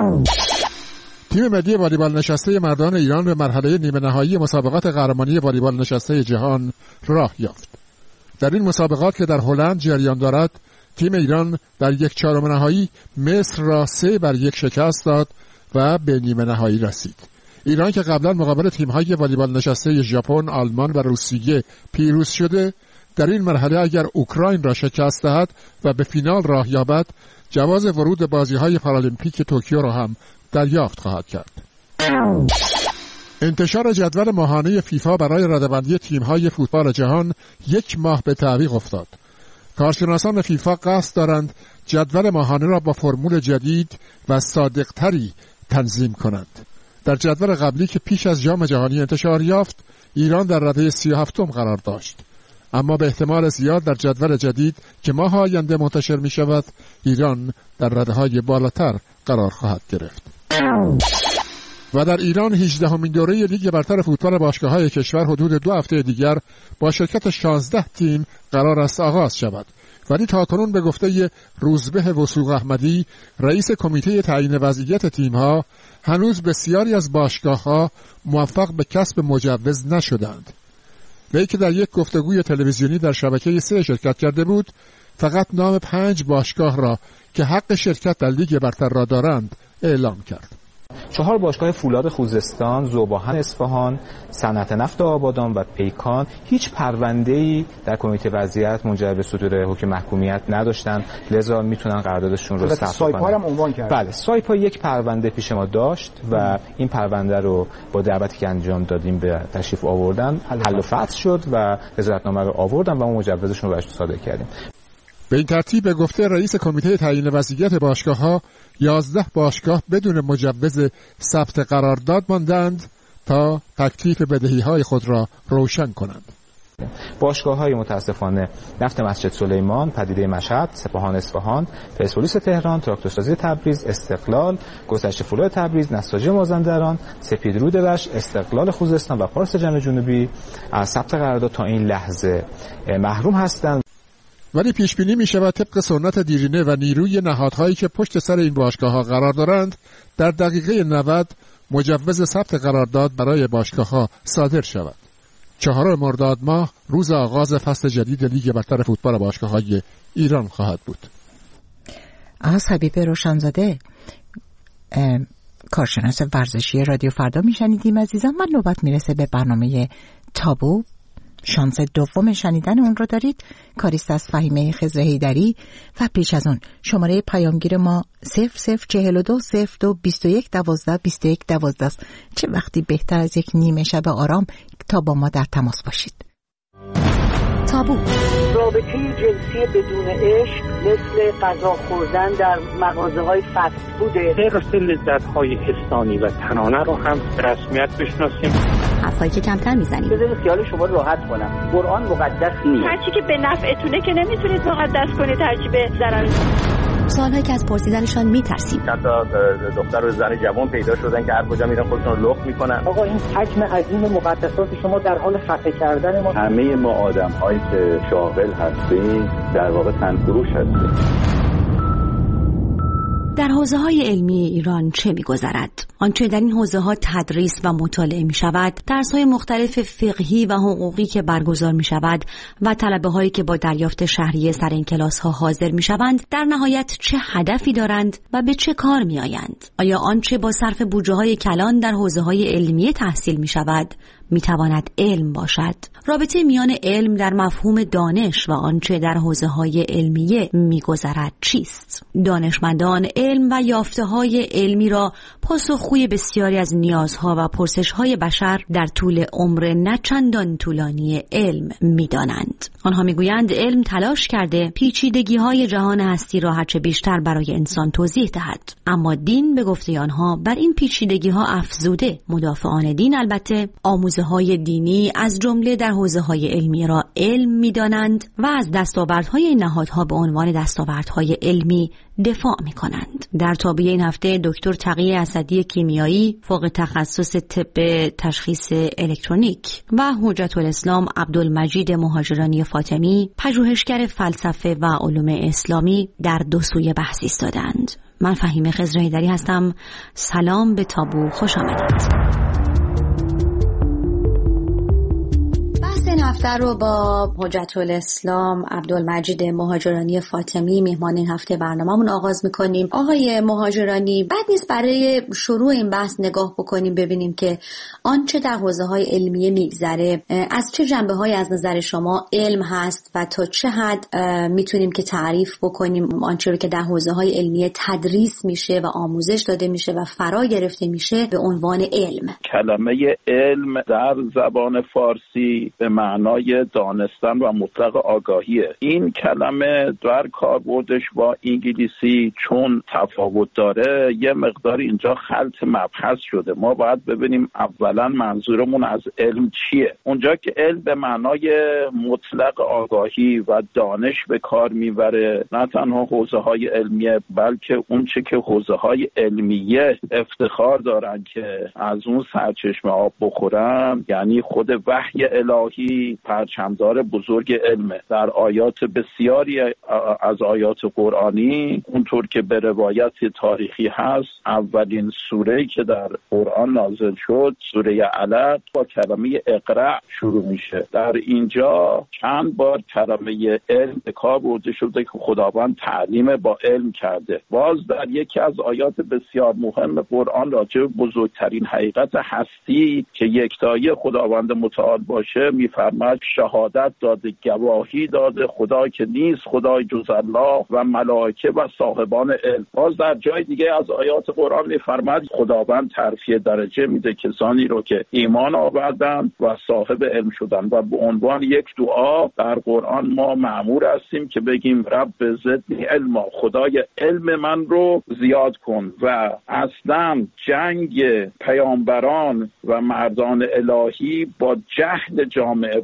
Speaker 15: تیم ملی والیبال نشسته مردان ایران به مرحله نیمه نهایی مسابقات قهرمانی والیبال نشسته جهان راه یافت. در این مسابقات که در هلند جریان دارد، تیم ایران در 1/4 نهایی مصر را 3-1 شکست داد و به نیمه نهایی رسید. ایران که قبلا مقابل تیم‌های والیبال نشسته ژاپن، آلمان و روسیه پیروز شده، در این مرحله اگر اوکراین را شکست دهد و به فینال راه یابد، جواز ورود به بازی‌های پارالمپیک توکیو را هم دریافت خواهد کرد. انتشار جدول ماهانه فیفا برای رده‌بندی تیم‌های فوتبال جهان 1 ماه به تعویق افتاد. کارشناسان فیفا قصد دارند جدول ماهانه را با فرمول جدید و صادق‌تری تنظیم کنند. در جدول قبلی که پیش از جام جهانی انتشار یافت، ایران در رده 37م قرار داشت. اما به احتمال زیاد در جدول جدید که ماه آینده منتشر می شود، ایران در رده‌های بالاتر قرار خواهد گرفت. و در ایران 18مین دوره لیگ برتر فوتبال باشگاه‌های کشور حدود 2 هفته دیگر با شرکت 16 تیم قرار است آغاز شود. ولی تاکنون به گفته روزبه وثوق احمدی، رئیس کمیته تعیین وضعیت تیم‌ها، هنوز بسیاری از باشگاه‌ها موفق به کسب مجوز نشدند. وی که در یک گفتگوی تلویزیونی در شبکه 3 شرکت کرده بود، فقط نام 5 باشگاه را که حق شرکت در لیگ برتر را دارند اعلام کرد.
Speaker 16: 4 باشگاه فولاد خوزستان، ذوباهن اصفهان، صنعت نفت آبادان و پیکان هیچ پرونده‌ای در کمیته وضعیت منجر به صدور حکم محکومیت نداشتن، لذا میتونن قراردادشون رو ثبت کنن.
Speaker 17: سایپا هم عنوان کرد.
Speaker 16: بله، سایپا یک پرونده پیش ما داشت و این پرونده رو با دعوتی که انجام دادیم به تشریف آوردن، حل و فصل شد و وزارتنامه رو آوردن و ما مجوزشون رو براش صادر کردیم.
Speaker 15: به این ترتیب به گفته رئیس کمیته تعیین وضعیت باشگاه‌ها، 11 باشگاه بدون مجوز ثبت قرارداد ماندند تا تکلیف بدهی‌های خود را روشن کنند.
Speaker 16: باشگاه‌های متاسفانه نفت مسجد سلیمان، پدیده مشهد، سپاهان اصفهان، پرسپولیس تهران، تراکتورسازی تبریز، استقلال، گذشت فولاد تبریز، نساجی مازندران، سپیدرود رشت، استقلال خوزستان و پارس جنوب جنوبی از ثبت قرارداد تا این لحظه محروم هستند.
Speaker 15: ولی پیش بینی می شود طبق سنت دیرینه و نیروی نهادهایی که پشت سر این باشگاه‌ها قرار دارند در دقیقه 90 مجوز ثبت قرارداد برای باشگاه‌ها صادر شود. 4 مرداد ماه روز آغاز فصل جدید لیگ برتر فوتبال باشگاه‌های ایران خواهد بود.
Speaker 1: از حبیب روشنزاده کارشناس ورزشی رادیو فردا میشنیدیم عزیزان و نوبت میرسه به برنامه تابو. شانس دوم شنیدن اون رو دارید. کاریست از فهیمه خضر حیدری و پیش از اون شماره پیامگیر ما 0042 02 21 12 21 12 است. چه وقتی بهتر از یک نیمه شب آرام تا با ما در تماس باشید. تابو.
Speaker 17: رابطه جنسی بدون عشق مثل غذا خوردن در مغازه‌های فست فود،
Speaker 18: حرص لذت‌های حسانی و تنانه رو هم به رسمیت بشناسیم.
Speaker 19: حرفایی که کمتر میزنیم.
Speaker 17: بذارید خیال شما راحت کنم. قرآن مقدس نیست.
Speaker 19: هرچی که به نفعتونه که نمیتونید مقدس کنید، هرچی به ضرر. سوالهایی که از پرسیدنشان میترسیم.
Speaker 20: چند تا دختر و زن جوان پیدا شدن که هر کجا میرن خودشون رو لخت میکنن.
Speaker 17: آقا این حجم عظیم مقدسات شما در حال خفه کردن ما.
Speaker 20: همه ما آدم‌هایی که شاغل هستیم در واقع تنفروش هستیم.
Speaker 19: در حوزه‌های علمی ایران چه می‌گذرد؟ آنچه در این حوزه‌ها تدریس و مطالعه می‌شود، درس‌های مختلف فقهی و حقوقی که برگزار می‌شود و طلبه‌هایی که با دریافت شهریه سر این کلاس‌ها حاضر می‌شوند، در نهایت چه هدفی دارند و به چه کار می‌آیند؟ آیا آنچه با صرف بودجه‌های کلان در حوزه‌های علمی تحصیل می‌شود، می‌تواند علم باشد؟ رابطه میان علم در مفهوم دانش و آنچه در حوزه‌های علمیه می‌گذرد چیست؟ دانشمندان علم و یافته‌های علمی را پاسخگوی بسیاری از نیازها و پرسش‌های بشر در طول عمر نه چندان طولانی علم می‌دانند. آنها می‌گویند علم تلاش کرده پیچیدگی‌های جهان هستی را هرچه بیشتر برای انسان توضیح دهد، اما دین به گفته آنها بر این پیچیدگی‌ها افزوده. مدافعان دین البته آموزه‌های دینی از جمله در حوزه‌های علمی را علم می‌دانند و از دستاوردهای این نهادها به عنوان دستاوردهای علمی دفاع می‌کنند. در تابع این هفته دکتر تقی اسدی کیمیایی فوق تخصص طب تشخیص الکترونیک و حجت الاسلام عبدالمجید مهاجرانی فاطمی پژوهشگر فلسفه و علوم اسلامی در دو سوی بحث ایستادند. من فهیمه خضر حیدری هستم. سلام به تابو، خوش آمدید. این هفته رو با حجت الاسلام عبدالمجید مهاجرانی فاطمی مهمان این هفته برنامه‌مون آغاز می‌کنیم. آقای مهاجرانی، بد نیست برای شروع این بحث نگاه بکنیم ببینیم که آنچه در حوزه‌های علمیه می‌گذره از چه جنبه‌هایی از نظر شما علم هست و تا چه حد میتونیم که تعریف بکنیم آنچه رو که در حوزه‌های علمیه تدریس میشه و آموزش داده میشه و فرا گرفته میشه به عنوان علم.
Speaker 21: کلمه علم در زبان فارسی به معنای دانستن و مطلق آگاهیه. این کلمه در کاربردش با انگلیسی چون تفاوت داره یه مقدار اینجا خلط مبحث شده. ما باید ببینیم اولا منظورمون از علم چیه. اونجا که علم به معنای مطلق آگاهی و دانش به کار میبره، نه تنها حوزه های علمیه بلکه اون چه که حوزه های علمیه افتخار دارن که از اون سرچشمه آب بخورن، یعنی خود وحی الهی پرچمدار بزرگ علمه. در آیات بسیاری از آیات قرآنی اونطور که به روایت تاریخی هست، اولین سوره‌ای که در قرآن نازل شد سوره علق با کلمه اقرأ شروع میشه. در اینجا چند بار کلمه علم به کار برده شده که خداوند تعلیم با علم کرده. باز در یکی از آیات بسیار مهم قرآن راجع به بزرگترین حقیقت هستی که یکتایی خداوند متعال باشه میفرماید شهادت داده، گواهی داده خدا که نیست خدای جز الله و ملائکه و صاحبان علم. باز در جای دیگه از آیات قرآن میفرماید خداوند ترفیع درجه میده کسانی رو که ایمان آوردن و صاحب علم شدن و به عنوان یک دعا در قرآن ما مأمور هستیم که بگیم رب زدنی علما، خدای علم من رو زیاد کن. و اصلا جنگ پیامبران و مردان الهی با جهل جامعه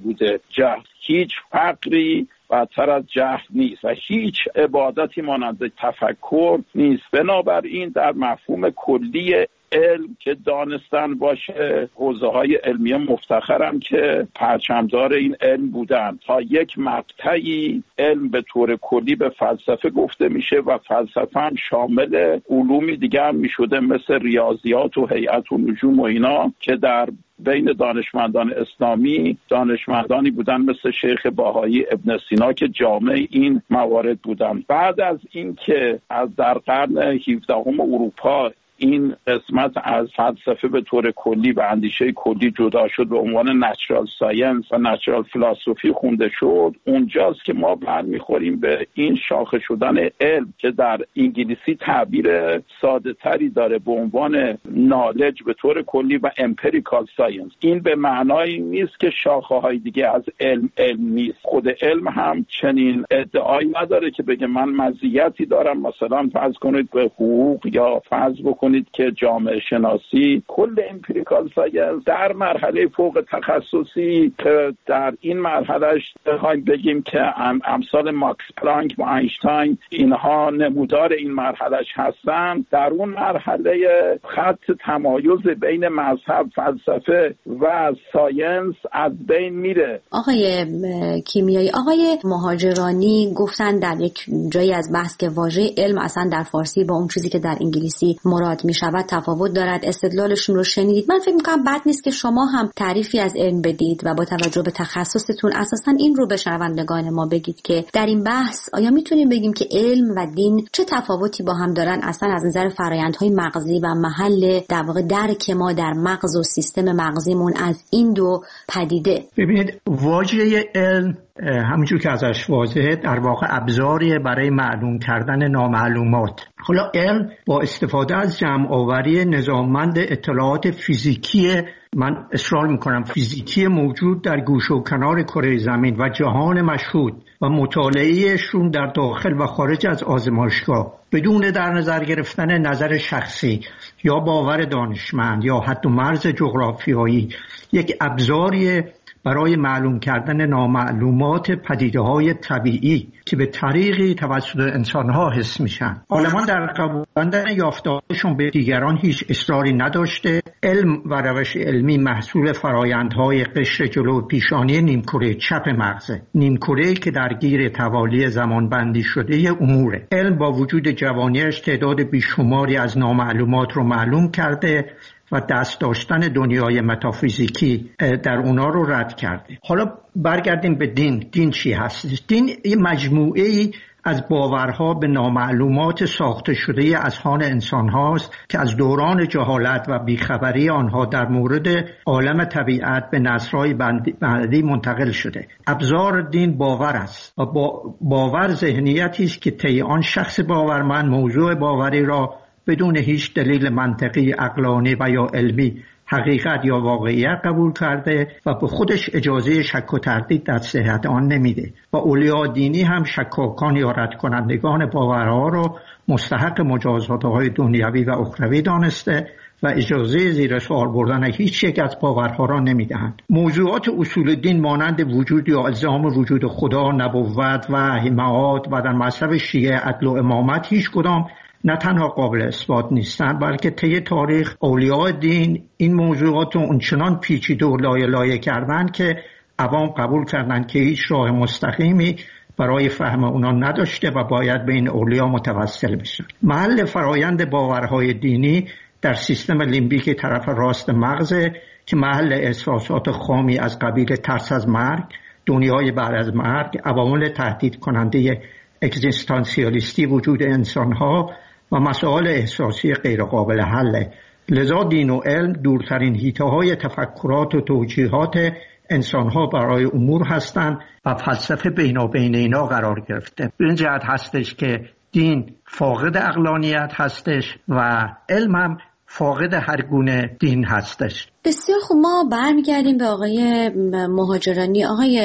Speaker 21: بوده. جهل، هیچ فقری بدتر از جهل نیست و هیچ عبادتی مانند تفکر نیست. بنابراین در مفهوم کلی علم که دانستن باشه، حوزه‌های علمی مفتخرم که پرچمدار این علم بودن. تا یک مقطعی علم به طور کلی به فلسفه گفته میشه و فلسفه هم شامل علومی دیگه هم میشده مثل ریاضیات و هیئت و نجوم و اینا که در بین دانشمندان اسلامی دانشمندانی بودن مثل شیخ باهایی ابن سینا که جامع این موارد بودن. بعد از این که از در قرن 17 اروپا این قسمت از فلسفه به طور کلی و اندیشه کلی جدا شد به عنوان نچرال ساینس و نچرال فلسفی خونده شد، اونجاست که ما برمیخوریم به این شاخه شدن علم که در انگلیسی تعبیر ساده تری داره به عنوان نالج به طور کلی و امپریکال ساینس. این به معنای نیست که شاخه های دیگه از علم نیست. خود علم هم چنین ادعایی نداره که بگه من مزیتی دارم، مثلا فرض کنید به حقوق یا فرض بکنید که جامعه شناسی. کل امپریکال ساینس در مرحله فوق تخصصی که در این مرحلهش بخوایم بگیم که امثال ماکس پلانک و اینشتین اینها نمودار این مرحلهش هستن، در اون مرحله خط تمایز بین مذهب، فلسفه و ساینس از بین میره.
Speaker 19: آقای کیمیایی، آقای مهاجرانی گفتن در یک جایی از بحث که واژه علم اصلا در فارسی با اون چیزی که در انگلیسی مراد می شود تفاوت دارد. استدلالشون رو شنیدید. من فکر میکنم بد نیست که شما هم تعریفی از علم بدید و با توجه به تخصصتون اساساً این رو به شنوندگان ما بگید که در این بحث آیا میتونیم بگیم که علم و دین چه تفاوتی با هم دارن اصلا از نظر فرآیندهای مغزی و محل در واقع درک ما در مغز و سیستم مغزیمون از این دو پدیده؟
Speaker 5: ببینید، واژه علم همونجور که ازش واضحه در واقع ابزاری برای معلوم کردن نامعلومات. حالا علم با استفاده از جمع آوری نظاممند اطلاعات فیزیکی، من اصرار میکنم فیزیکی، موجود در گوشه و کنار کره زمین و جهان مشهود و مطالعهشون در داخل و خارج از آزمایشگاه بدون در نظر گرفتن نظر شخصی یا باور دانشمند یا حد و مرز جغرافیایی، یک ابزاری برای معلوم کردن نامعلومات پدیده‌های طبیعی که به طریقی توسط انسان‌ها حس میشن. عالمان در قبول‌دادن یافته‌هاشون به دیگران هیچ اصراری نداشته. علم و روش علمی محصول فرآیندهای قشر جلو پیشانی نیمکره چپ مغزه، نیمکره‌ای که درگیر توالی زمانبندی شده اموره. علم با وجود جوانیش تعداد بیشماری از نامعلومات رو معلوم کرده و دست داشتن دنیای متافیزیکی در اونا رو رد کرده. حالا برگردیم به دین. دین چی هست؟ دین یه مجموعه‌ای از باورها به نامعلومات ساخته شده اذهان انسان هاست که از دوران جهالت و بیخبری آنها در مورد عالم طبیعت به نسل‌های بعدی منتقل شده. ابزار دین باور است و باور ذهنیتی است که طی آن شخص باورمند موضوع باوری را بدون هیچ دلیل منطقی، عقلانی و یا علمی حقیقت یا واقعیت قبول کرده و به خودش اجازه شک و تردید در صحت آن نمیده و اولیاء دینی هم شکاکان یا رد کنندگان باورها را مستحق مجازات‌های دنیوی و اخروی دانسته و اجازه زیر سوال بردن هیچ یک از باورها را نمیدهند. موضوعات اصول دین مانند وجود یا الزام وجود خدا، نبوت و معاد و در مذهب شیعه عدل و امامت هیچ کدام نه تنها قابل اثبات نیستند، بلکه طی تاریخ اولیاء دین این موضوعات رو اونچنان پیچیده و لایه کردند که عوام قبول کردند که هیچ راه مستقیمی برای فهم اونا نداشته و باید بین اولیا متوسل بشن. محل فرایند باورهای دینی در سیستم لیمبیک طرف راست مغز که محل احساسات خامی از قبیل ترس از مرگ، دنیای بعد از مرگ، عوامل تهدید کننده اگزیستانسیالیستی وجود انسانها و مسائل احساسی غیرقابل حله. لذا دین و علم دورترین حیطه‌های تفکرات و توجیهات انسانها برای امور هستند و فلسفه بینابین اینا قرار گرفته. به این جهت هستش که دین فاقد عقلانیت هستش و علم هم فاقد هر گونه دین هستش.
Speaker 19: بسیار خوب، ما برمیگردیم به آقای مهاجرانی.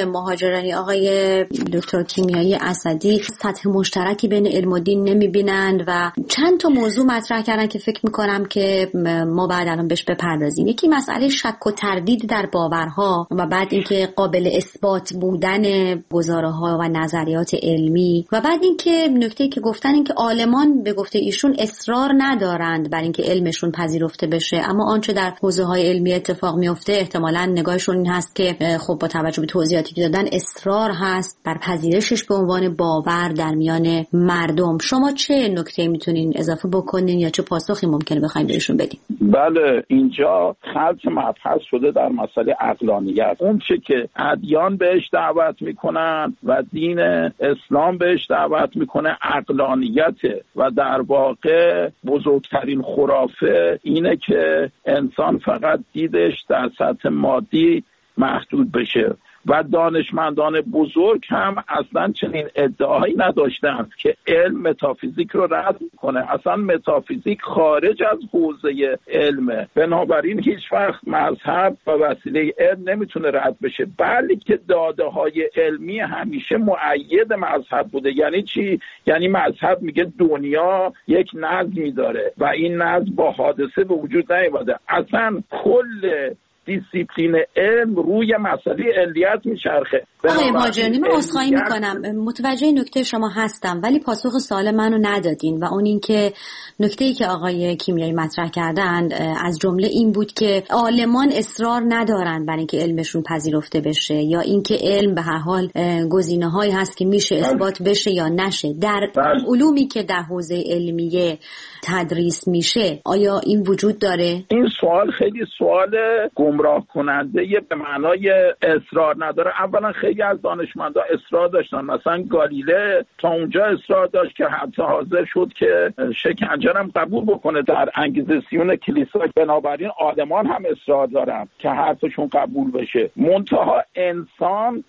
Speaker 19: آقای دکتر کیمیایی اسدی سطح مشترکی بین علم و دین نمیبینند و چند تا موضوع مطرح کردن که فکر میکنم که ما بعد الان بهش بپردازیم. یکی مسئله شک و تردید در باورها و بعد اینکه قابل اثبات بودن گزاره‌ها و نظریات علمی و بعد اینکه نکته‌ای که گفتن این که عالمان به گفته ایشون اصرار ندارند بر اینکه علمشون پذیرفته بشه، اما آنچه در حوزه‌های علمی اتفاق میفته احتمالاً نگاهشون این هست که خب با توجه به توضیحاتی که دادن اصرار هست بر پذیرشش به عنوان باور در میان مردم. شما چه نکته میتونین اضافه بکنین یا چه پاسخی ممکنه بخواید بهشون بدین؟
Speaker 21: بله، اینجا خلط مبحث شده در مسئله عقلانیت. اون چه که ادیان بهش دعوت میکنن و دین اسلام بهش دعوت میکنه عقلانیته و در واقع بزرگترین خرافه اینه که انسان فقط دیدش در سطح مادی محدود بشه و دانشمندان بزرگ هم اصلا چنین ادعایی نداشتن که علم متافیزیک رو رد کنه. اصلا متافیزیک خارج از حوزه علمه، بنابراین هیچ وقت مذهب و وسیله علم نمیتونه رد بشه، بلکه که داده های علمی همیشه مؤید مذهب بوده. یعنی چی؟ یعنی مذهب میگه دنیا یک نظمی داره و این نظم با حادثه به وجود نیامده. اصلا کل دیسیپلین علم روی مسئله علیت میچرخه.
Speaker 19: آقای مهاجرانی، من عذرخواهی میکنم، متوجه نکته شما هستم ولی پاسخ سوال منو ندادین و اون این که نکته‌ای که آقای کیمیایی مطرح کردن از جمله این بود که عالمان اصرار ندارن بر اینکه علمشون پذیرفته بشه یا اینکه علم به هر حال گزینه‌هایی هست که میشه اثبات بشه یا نشه. در علومی که در حوزه علمیه تدریس میشه آیا این وجود داره؟
Speaker 21: این سوال خیلی سوال گمراه کننده به معنای اصرار نداره. اولا خیلی از دانشمندان اصرار داشتن، مثلا گالیله تا اونجا اصرار داشت که حتی حاضر شد که شکنجه هم قبول بکنه در انگیزیسیون کلیسا. بنابراین عالمان هم اصرار دارن که حرفشون قبول بشه. منتها انسان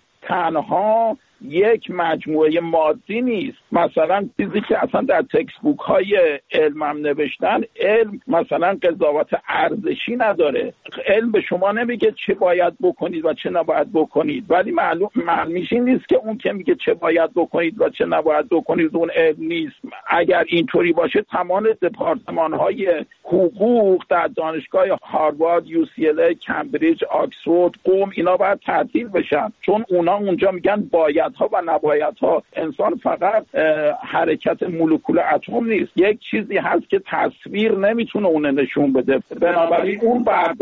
Speaker 21: تنها یک مجموعه مادی نیست. مثلا چیزی که اصلا در تکست بوک های علم هم نوشتن، علم مثلا قضاوت ارزشی نداره. علم به شما نمیگه چه باید بکنید و چه نباید بکنید، ولی معلومش این نیست که اون که میگه چه باید بکنید و چه نباید بکنید اون علم نیست. اگر اینطوری باشه تمام دپارتمان های حقوق در دانشگاه هاروارد، UCLA، کمبریج، آکسفورد، قم اینا باید تعطیل بشن، چون اونا اونجا میگن بایدها و نبایدها. انسان فقط حرکت مولکول اتم نیست، یک چیزی هست که تصویر نمیتونه اون نشون بده. بنابراین اون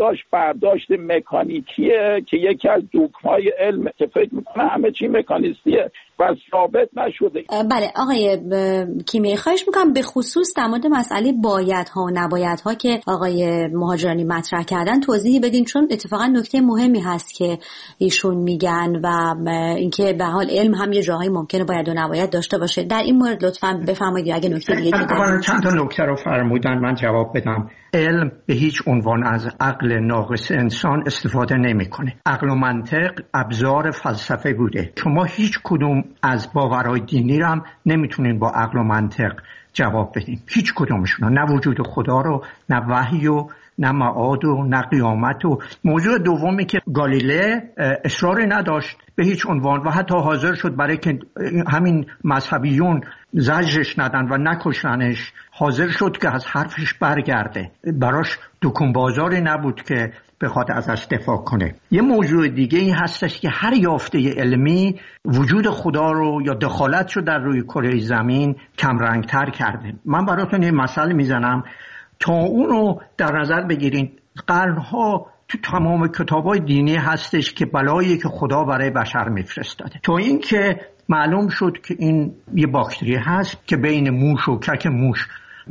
Speaker 21: برداشت مکانیکیه که یکی از دگمای علم که فکر میکنه همه چی مکانیستیه و ثابت نشده.
Speaker 19: بله آقای کیمیایی، خواهش میکنم به خصوص در مورد مسئله بایدها و نبایدها که آقای مهاجرانی مطرح کردن توضیح بدین، چون اتفاقا نکته مهمی هست که ایشون میگن و اینکه به حال علم هم یه جاهایی ممکنه باید و نباید داشته باشه. در این مورد لطفاً بفرمایید اگه نکته دیگه
Speaker 5: چند تا نکته رو فرمودن من جواب بدم. علم به هیچ عنوان از عقل ناقص انسان استفاده نمیکنه. عقل و منطق ابزار فلسفه بوده. شما هیچ کدوم از باورهای دینی رو هم نمیتونین با عقل و منطق جواب بدین، هیچ کدومشون، نه وجود خدا رو، نه وحی و نه معاد و نه قیامت. و موضوع دومی که گالیله اصراری نداشت به هیچ عنوان و حتی حاضر شد برای که همین مذهبیون زجرش ندن و نکشنش، حاضر شد که از حرفش برگرده. براش دکون بازاری نبود که بخواد ازش دفاع کنه. یه موضوع دیگه این هستش که هر یافته علمی وجود خدا رو یا دخالتشو در روی کره زمین کمرنگتر کرده. من براتون یه مثال میزنم تا اونو در نظر بگیرین. قرنها تو تمام کتابای دینی هستش که بلایی که خدا برای بشر میفرستاده، تا این که معلوم شد که این یه باکتری هست که بین موش و کک موش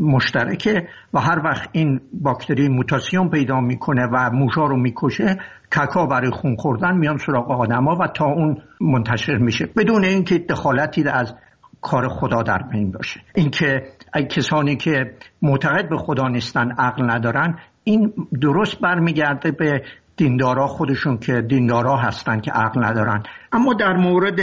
Speaker 5: مشترکه و هر وقت این باکتری موتاسیون پیدا میکنه و موشا رو میکشه، ککا برای خون خوردن میان سراغ آدما و تا اون منتشر میشه بدون اینکه دخالتی از کار خدا در بین باشه. اینکه کسانی که معتقد به خدا نیستن عقل ندارن، این درست برمیگرده به دیندارا خودشون که دیندارا هستن که عقل ندارن. اما در مورد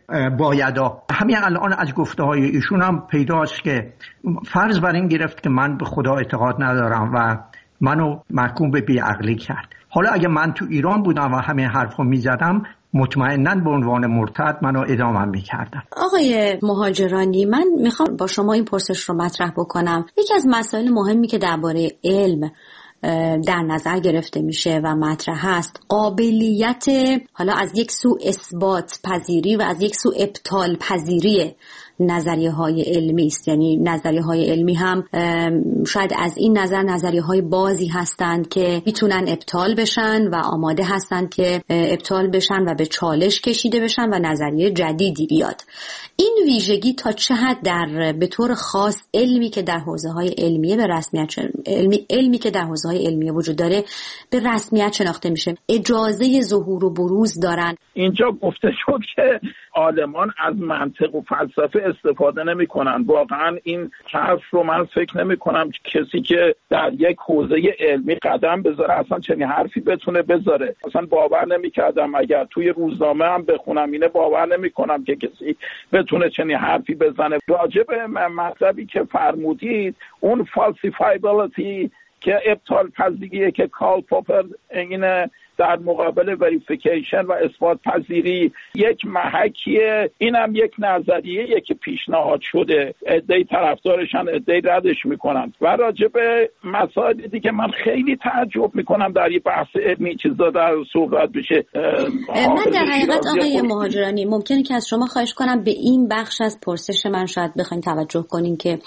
Speaker 5: بایدا، همین الان از گفته های ایشون هم پیداست که فرض بر این گرفت که من به خدا اعتقاد ندارم و منو محکوم به بیعقلی کرد. حالا اگه من تو ایران بودم و همین حرفو میزدم مطمئناً به عنوان مرتد منو اعدام میکردن.
Speaker 19: آقای مهاجرانی، من میخوام با شما این پرسش رو مطرح بکنم. یکی از مسائل مهمی که درباره علم در نظر گرفته میشه و مطرح هست قابلیت حالا از یک سو اثبات پذیری و از یک سو ابطال پذیری نظریه های علمی است. یعنی نظریه های علمی هم شاید از این نظر نظریه های بازی هستند که میتونن ابطال بشن و آماده هستند که ابطال بشن و به چالش کشیده بشن و نظریه جدیدی بیاد. این ویژگی تا چه حد به طور خاص علمی که در حوزه های علمیه به رسمیت علمی که در حوزه های علمیه وجود داره به رسمیت شناخته میشه، اجازه ظهور و بروز دارن؟
Speaker 21: اینجا گفته شد که عالمان از منطق و فلسفه استفاده نمی کنن. واقعا این حرف رو من فکر نمی کنم کسی که در یک حوزه علمی قدم بذاره اصلا چنین حرفی بتونه بذاره. اصلا باور نمی کردم اگر توی روزنامه هم بخونم اینه، باور نمی کنم که کسی بتونه چنین حرفی بزنه. راجع به مطلبی که فرمودید، اون فالسیفایبلیتی که ابطال پذیریه که کارل پاپر اینه در مقابل وریفیکیشن و اثبات پذیری یک محکیه، اینم یک نظریه که پیشنهاد شده، عده‌ای طرفدارشن، عده‌ای ردش میکنن. و راجع به مسائل دیگه من خیلی تعجب میکنم در یه بحث علمی چیزا در صحبت بشه.
Speaker 19: من در حقیقت آقای مهاجرانی ممکنه که از شما خواهش کنم به این بخش از پرسش من شاید بخواید توجه کنین که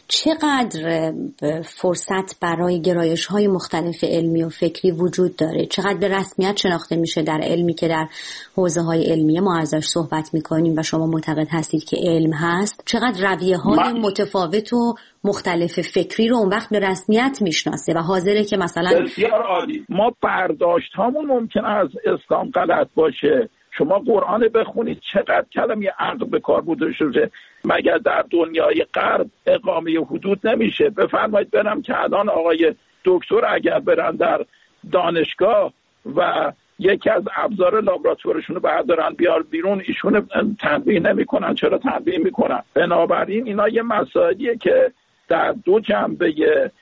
Speaker 19: چقدر فرصت برای گرایش‌های مختلف علمی و فکری وجود داره، چقدر به رسمیت شناخته میشه در علمی که در حوزه‌های علمیه ما ازش صحبت میکنیم و شما معتقد هستید که علم هست، چقدر رویه‌های متفاوت و مختلف فکری رو اون وقت به رسمیت میشناسه و حاضره که مثلا
Speaker 21: بسیار عالی. ما برداشت هامون ممکنه از اسلام غلط باشه. شما قرآن بخونید چقدر کلمه عقل به کار برده شده، مگر در دنیای غرب اقامه حدود نمیشه؟ بفرمایید برم که الان آقای دکتر اگر برن در دانشگاه و یکی از ابزار لابراتوارشون رو بردارن بیار بیرون، ایشون تنبیه نمیکنن. چرا تنبیه میکنن؟ بنابراین اینا یه مسائلیه که در دو جنبه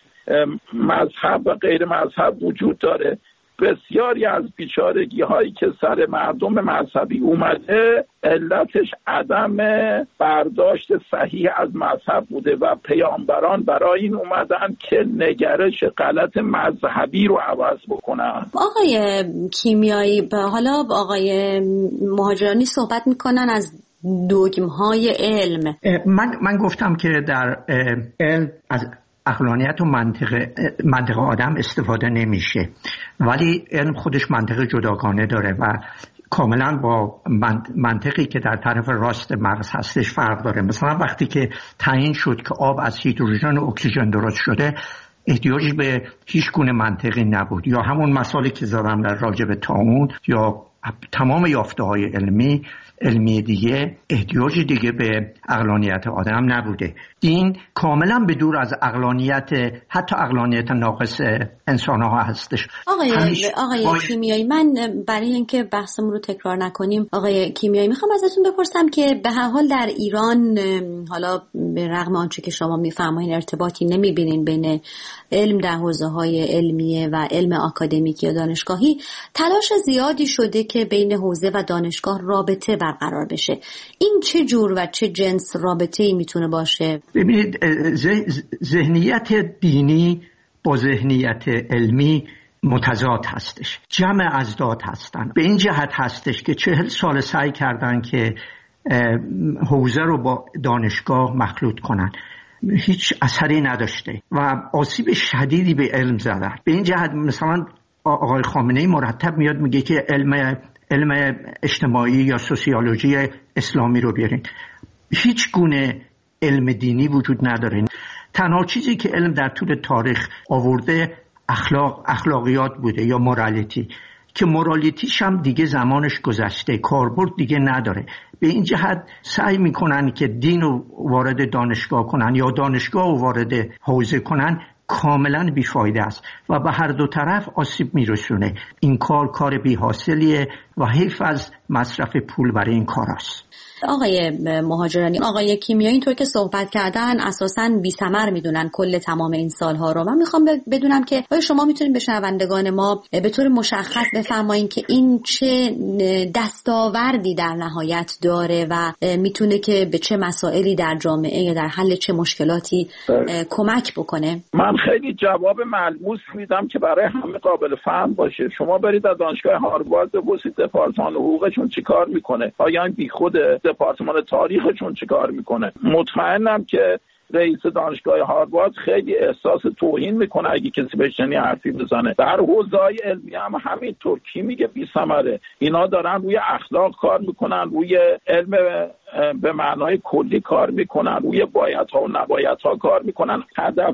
Speaker 21: مذهب و غیر مذهب وجود داره. بسیاری از بیچارگی هایی که سر مردم مذهبی اومده علتش عدم برداشت صحیح از مذهب بوده و پیامبران برای این اومدن که نگرش غلط مذهبی رو عوض بکنن.
Speaker 19: آقای کیمیایی، حالا آقای مهاجرانی صحبت میکنن از دوگمهای علم.
Speaker 5: من گفتم که در علم از عقلانیت و منطق آدم استفاده نمیشه، ولی علم خودش منطق جداگانه داره و کاملا با منطقی که در طرف راست مغز هستش فرق داره. مثلا وقتی که تعیین شد که آب از هیدروژن و اکسیژن درست شده، احتیاجی به هیچ گونه منطقی نبود. یا همون مسائلی که زدم در راجع به طاعون یا تمام یافته‌های علمی دیگه، احتیاجی دیگه به عقلانیت آدم نبوده. این کاملا به دور از عقلانیت، حتی عقلانیت ناقص انسان‌ها هستش.
Speaker 19: آقای کیمیایی، من برای اینکه بحثمون رو تکرار نکنیم، آقای کیمیایی میخوام ازتون بپرسم که به هر حال در ایران حالا به رغم آنچه که شما میفرمایین ارتباطی نمیبینین بین علم در حوزه‌های علمیه و علم آکادمیکی یا دانشگاهی، تلاش زیادی شده که بین حوزه و دانشگاه رابطه برقرار بشه. این چه جور و چه جنس رابطه‌ای میتونه باشه؟
Speaker 5: ببینید، ذهنیت دینی با ذهنیت علمی متضاد هستش، جمع اضداد هستن. به این جهت هستش که 40 سال سعی کردن که حوزه رو با دانشگاه مخلوط کنن، هیچ اثری نداشته و آسیب شدیدی به علم زدن. به این جهت مثلا آقای خامنه‌ای مرتب میاد میگه که علم اجتماعی یا سوسیولوژی اسلامی رو بیارین. هیچ گونه علم دینی وجود نداره. تنها چیزی که علم در طول تاریخ آورده اخلاقیات بوده یا مورالیتی، که مورالیتیش هم دیگه زمانش گذشته، کاربرد دیگه نداره. به این جهت سعی میکنن که دین رو وارد دانشگاه کنن یا دانشگاه رو وارد حوزه کنن، کاملا بیفایده است و به هر دو طرف آسیب میرسونه. این کار بی حاصلیه و حیف از مصرف پول برای این کار است.
Speaker 19: آقای مهاجرانی، آقای کیمیایی اینطور که صحبت کردن اساساً بی‌ثمر میدونن کل تمام این سالها رو. من میخوام بدونم که آیا شما میتونید به شنوندگان ما به طور مشخص بفرمایید که این چه دستاوردی در نهایت داره و میتونه که به چه مسائلی در جامعه یا در حل چه مشکلاتی کمک بکنه؟
Speaker 21: من خیلی جواب ملموس میدم که برای همه قابل فهم باشه. شما برید از دانشگاه هاروارد بپرسید دپارتمان حقوقشون چیکار میکنه، آیا این بیخوده؟ دپارتمان تاریخشون چیکار میکنه؟ مطمئنم که رئیس دانشگاه هاروارد خیلی احساس توهین میکنه اگه کسی بهش چنین حرفی بزنه. در حوزه‌های علمی هم همینطور. کی میگه بی‌ثمره؟ اینا دارن روی اخلاق کار میکنن، روی علم به معنای کلی کار میکنن، روی بایدها و نبایدها کار میکنن. هدف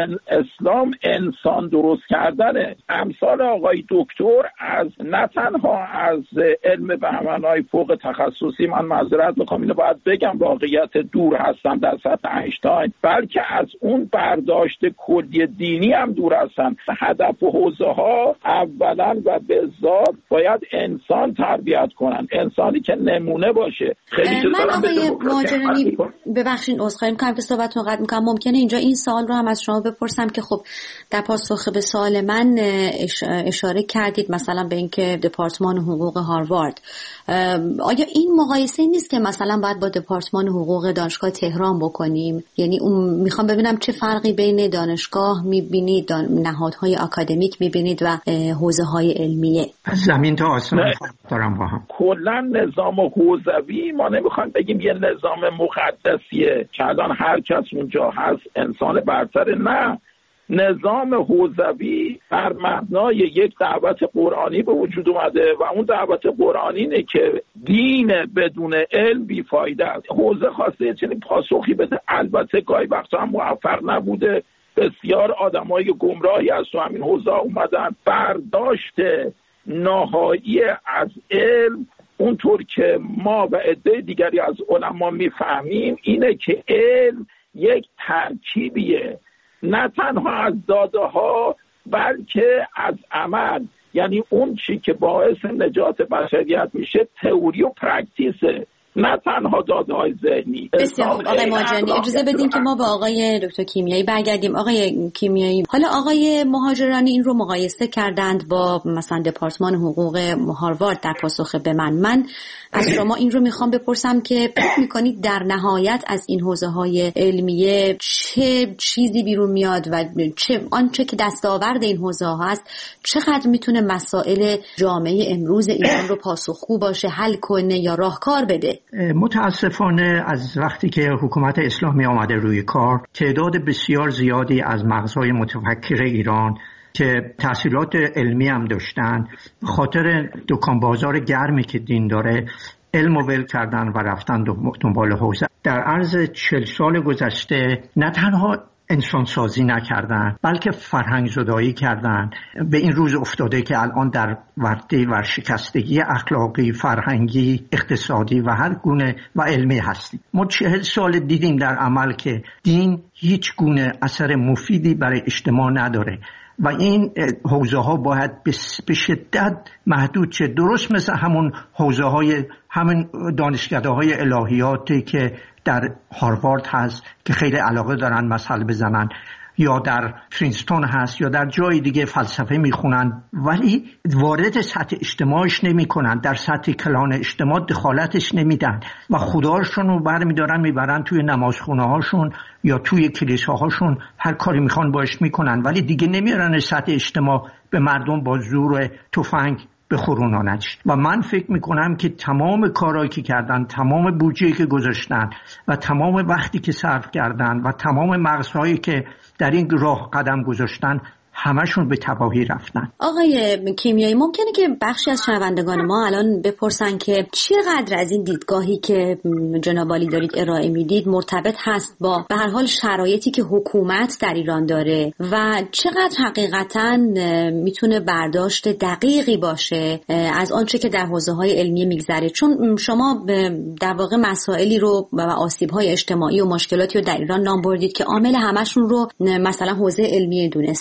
Speaker 21: اسلام انسان درست کردنه. امثال آقای دکتر از نه تنها از علم به معنای فوق تخصصی، من معذرت میخوام اینو باید بگم، واقعیت دور هستن در سطح اینشتین، بلکه از اون برداشت کلی دینی هم دور هستن. هدف و حوزه ها اولا و به ذات باید انسان تربیت کنن، انسانی که نمونه باشه. خیلی
Speaker 19: من آقای مهاجرانی ببخشید عذرخواهی می‌کنم که صحبتتون قطع می‌کنم. ممکنه اینجا این سوال رو هم از شما بپرسم که خب در پاسخ به سوال من اشاره کردید مثلا به اینکه دپارتمان حقوق هاروارد، آیا این مقایسه نیست که مثلا باید با دپارتمان حقوق دانشگاه تهران بکنیم؟ یعنی اون میخوام ببینم چه فرقی بین دانشگاه می‌بینید، نهادهای آکادمیک می‌بینید و حوزه‌های علمیه؟
Speaker 5: زمین تا آسمان دارم با هم.
Speaker 21: کلا نظام حوزوی ما نمیخوام بگیم یه نظام مقدسیه که الان هر کس اونجا هست انسان برتر. نه، نظام حوزوی بر مبنای یک دعوت قرآنی به وجود اومده و اون دعوت قرآنی اینه که دین بدون علم بیفایده است. حوزه خواسته چنین پاسخی بده، البته گاهی وقتا هم موفق نبوده. بسیار آدمای گمراهی از تو همین حوزه اومدن. برداشت نهایی از علم اونطور که ما و عده دیگری از علما میفهمیم اینه که علم یک ترکیبیه، نه تنها از داده ها بلکه از عمل. یعنی اون چی که باعث نجات بشریت میشه تئوری و پرکتیسه، نه تنها داده‌های ذهنی.
Speaker 19: بسیار خوب آقای مهاجرانی، اجازه بدین که ما با آقای دکتر کیمیایی برگردیم. آقای کیمیایی، حالا آقای مهاجرانی این رو مقایسه کردند با مثلا دپارتمان حقوق هاروارد در پاسخ به من از شما این رو میخوام بپرسم که فکر میکنید در نهایت از این حوزه‌های علمیه چه چیزی بیرون میاد و آنچه که دستاورد این حوزه‌ها هست چقدر میتونه مسائل جامعه امروز ایران رو پاسخگو باشه، حل کنه یا راهکار بده؟
Speaker 5: متاسفانه از وقتی که حکومت اسلامی آمده روی کار، تعداد بسیار زیادی از مغزهای متفکر ایران که تحصیلات علمی هم داشتن، خاطر دکان بازار گرمی که دین داره علم و ول کردن و رفتن دنبال حوزه. در عرض 40 سال گذشته نه تنها انسان سازی نکردن بلکه فرهنگ زدایی کردن. به این روز افتاده که الان در ورطه ورشکستگی اخلاقی، فرهنگی، اقتصادی و هر گونه و علمی هستیم. ما 40 سال دیدیم در عمل که دین هیچ گونه اثر مفیدی برای اجتماع نداره و این حوزه ها باید به شدت محدود شه، درست مثل همون حوزه های همین دانشکده های الهیاتی که در هاروارد هست که خیلی علاقه دارن مثل بزنن، یا در پرینستون هست یا در جای دیگه فلسفه میخونن، ولی وارد سطح اجتماعش نمی کنن، در سطح کلان اجتماع دخالتش نمیدن و خداشون رو برمیدارن میبرن توی نمازخونه هاشون یا توی کلیساهاشون، هر کاری میخوان باش میکنن، ولی دیگه نمیارن سطح اجتماع به مردم با زور تفنگ بخورونانش. و من فکر میکنم که تمام کارهایی که کردن، تمام بودجه‌ای که گذاشتن و تمام وقتی که صرف کردن و تمام مغزهایی که در این راه قدم گذاشتن همشون به تباهی رفتن.
Speaker 19: آقای کیمیایی، ممکنه که بخشی از شنوندگان ما الان بپرسن که چقدر از این دیدگاهی که جناب عالی دارید ارائه میدید مرتبط هست با به هر حال شرایطی که حکومت در ایران داره و چقدر حقیقتاً میتونه برداشت دقیقی باشه از آنچه که در حوزه‌های علمی میگذره؟ چون شما در واقع مسائلی رو و آسیب‌های اجتماعی و مشکلاتی رو در ایران نام بردید که عامل همشون رو مثلا حوزه علمی دونستید، در حالی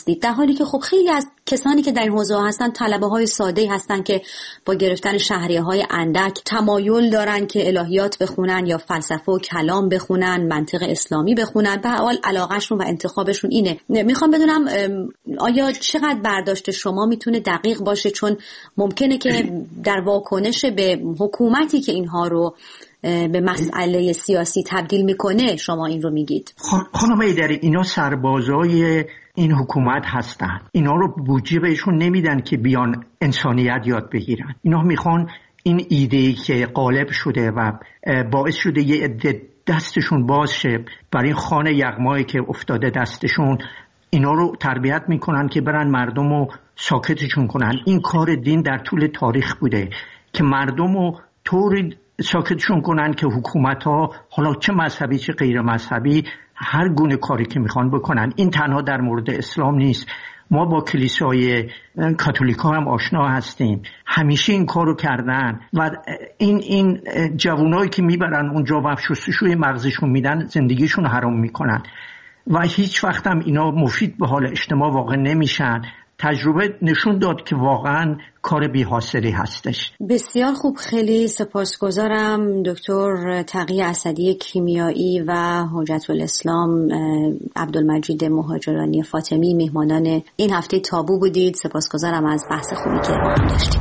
Speaker 19: حالی که خب خیلی از کسانی که در این حوزه هستن طلبه‌های ساده‌ای هستن که با گرفتن شهریه‌های اندک تمایل دارن که الهیات بخونن یا فلسفه و کلام بخونن، منطق اسلامی بخونن. به هر حال علاقه‌شون و انتخابشون اینه. میخوام بدونم آیا چقدر برداشت شما میتونه دقیق باشه، چون ممکنه که در واکنش به حکومتی که اینها رو به مسئله سیاسی تبدیل میکنه شما این رو میگید.
Speaker 5: خانم ایدری، اینا سربازای این حکومت هستن. اینا رو بودجه بهشون نمیدن که بیان انسانیت یاد بگیرن. اینا میخوان این ایده‌ای که غالب شده و باعث شده یه عده دستشون باز شه برای این خان یغمایی که افتاده دستشون، اینا رو تربیت میکنن که برن مردم رو ساکتشون کنن. این کار دین در طول تاریخ بوده که مردم رو طوری ساکتشون کنن که حکومت ها، حالا چه مذهبی چه غیر مذهبی، هر گونه کاری که میخوان بکنن. این تنها در مورد اسلام نیست، ما با کلیسای کاتولیک ها هم آشنا هستیم، همیشه این کارو کردن و این جوانایی که میبرن اونجا و شستشوی مغزشون میدن زندگیشون حرام میکنن و هیچ وقت هم اینا مفید به حال اجتماع واقع نمیشن. تجربه نشون داد که واقعا کار بی‌حاصلی هستش.
Speaker 19: بسیار خوب، خیلی سپاسگزارم دکتر تقی اسدی کیمیایی و حجت الاسلام عبدالمجید مهاجرانی فاطمی مهمانان این هفته تابو بودید. سپاسگزارم از بحث خوبی که با هم داشتیم.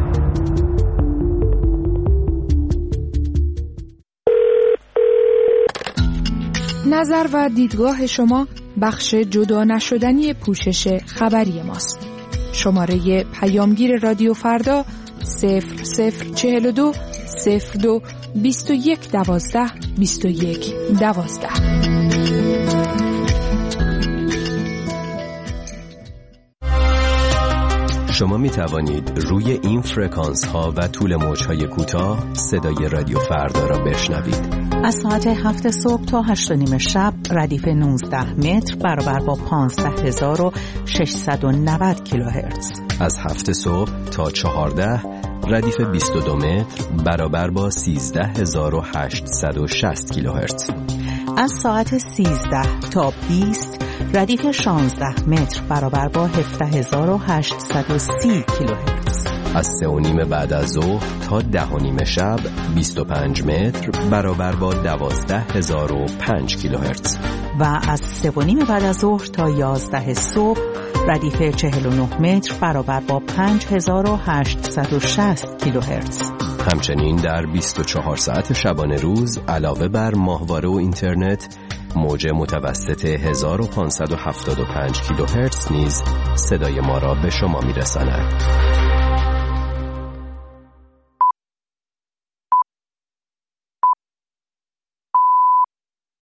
Speaker 6: نظر و دیدگاه شما بخش جدا نشدنی پوشش خبری ماست. شماره پیامگیر رادیو فردا 0042 02 21 12 21 12.
Speaker 22: شما می توانید روی این فرکانس ها و طول موج های کوتاه صدای رادیو فردا را بشنوید.
Speaker 4: از ساعت 7 صبح تا 8 و نیم شب ردیف 19 متر برابر با 15690 کیلوهرتز.
Speaker 22: از 7 صبح تا 14 ردیف 22 متر برابر با 13860 کیلوهرتز.
Speaker 4: از ساعت 13 تا 20 ردیف 16 متر برابر با 17830 کیلوهرتز.
Speaker 22: از 3:30 بعد از ظهر تا 10:30 شب 25 متر برابر با 12005 کیلوهرتز.
Speaker 4: و از 3:30 بعد از ظهر تا 11 صبح ردیف 49 متر برابر با 5860 کیلوهرتز.
Speaker 22: همچنین در 24 ساعت شبانه روز علاوه بر ماهواره و اینترنت، موج متوسط 1575 کیلوهرتز نیز صدای ما را به شما میرساند.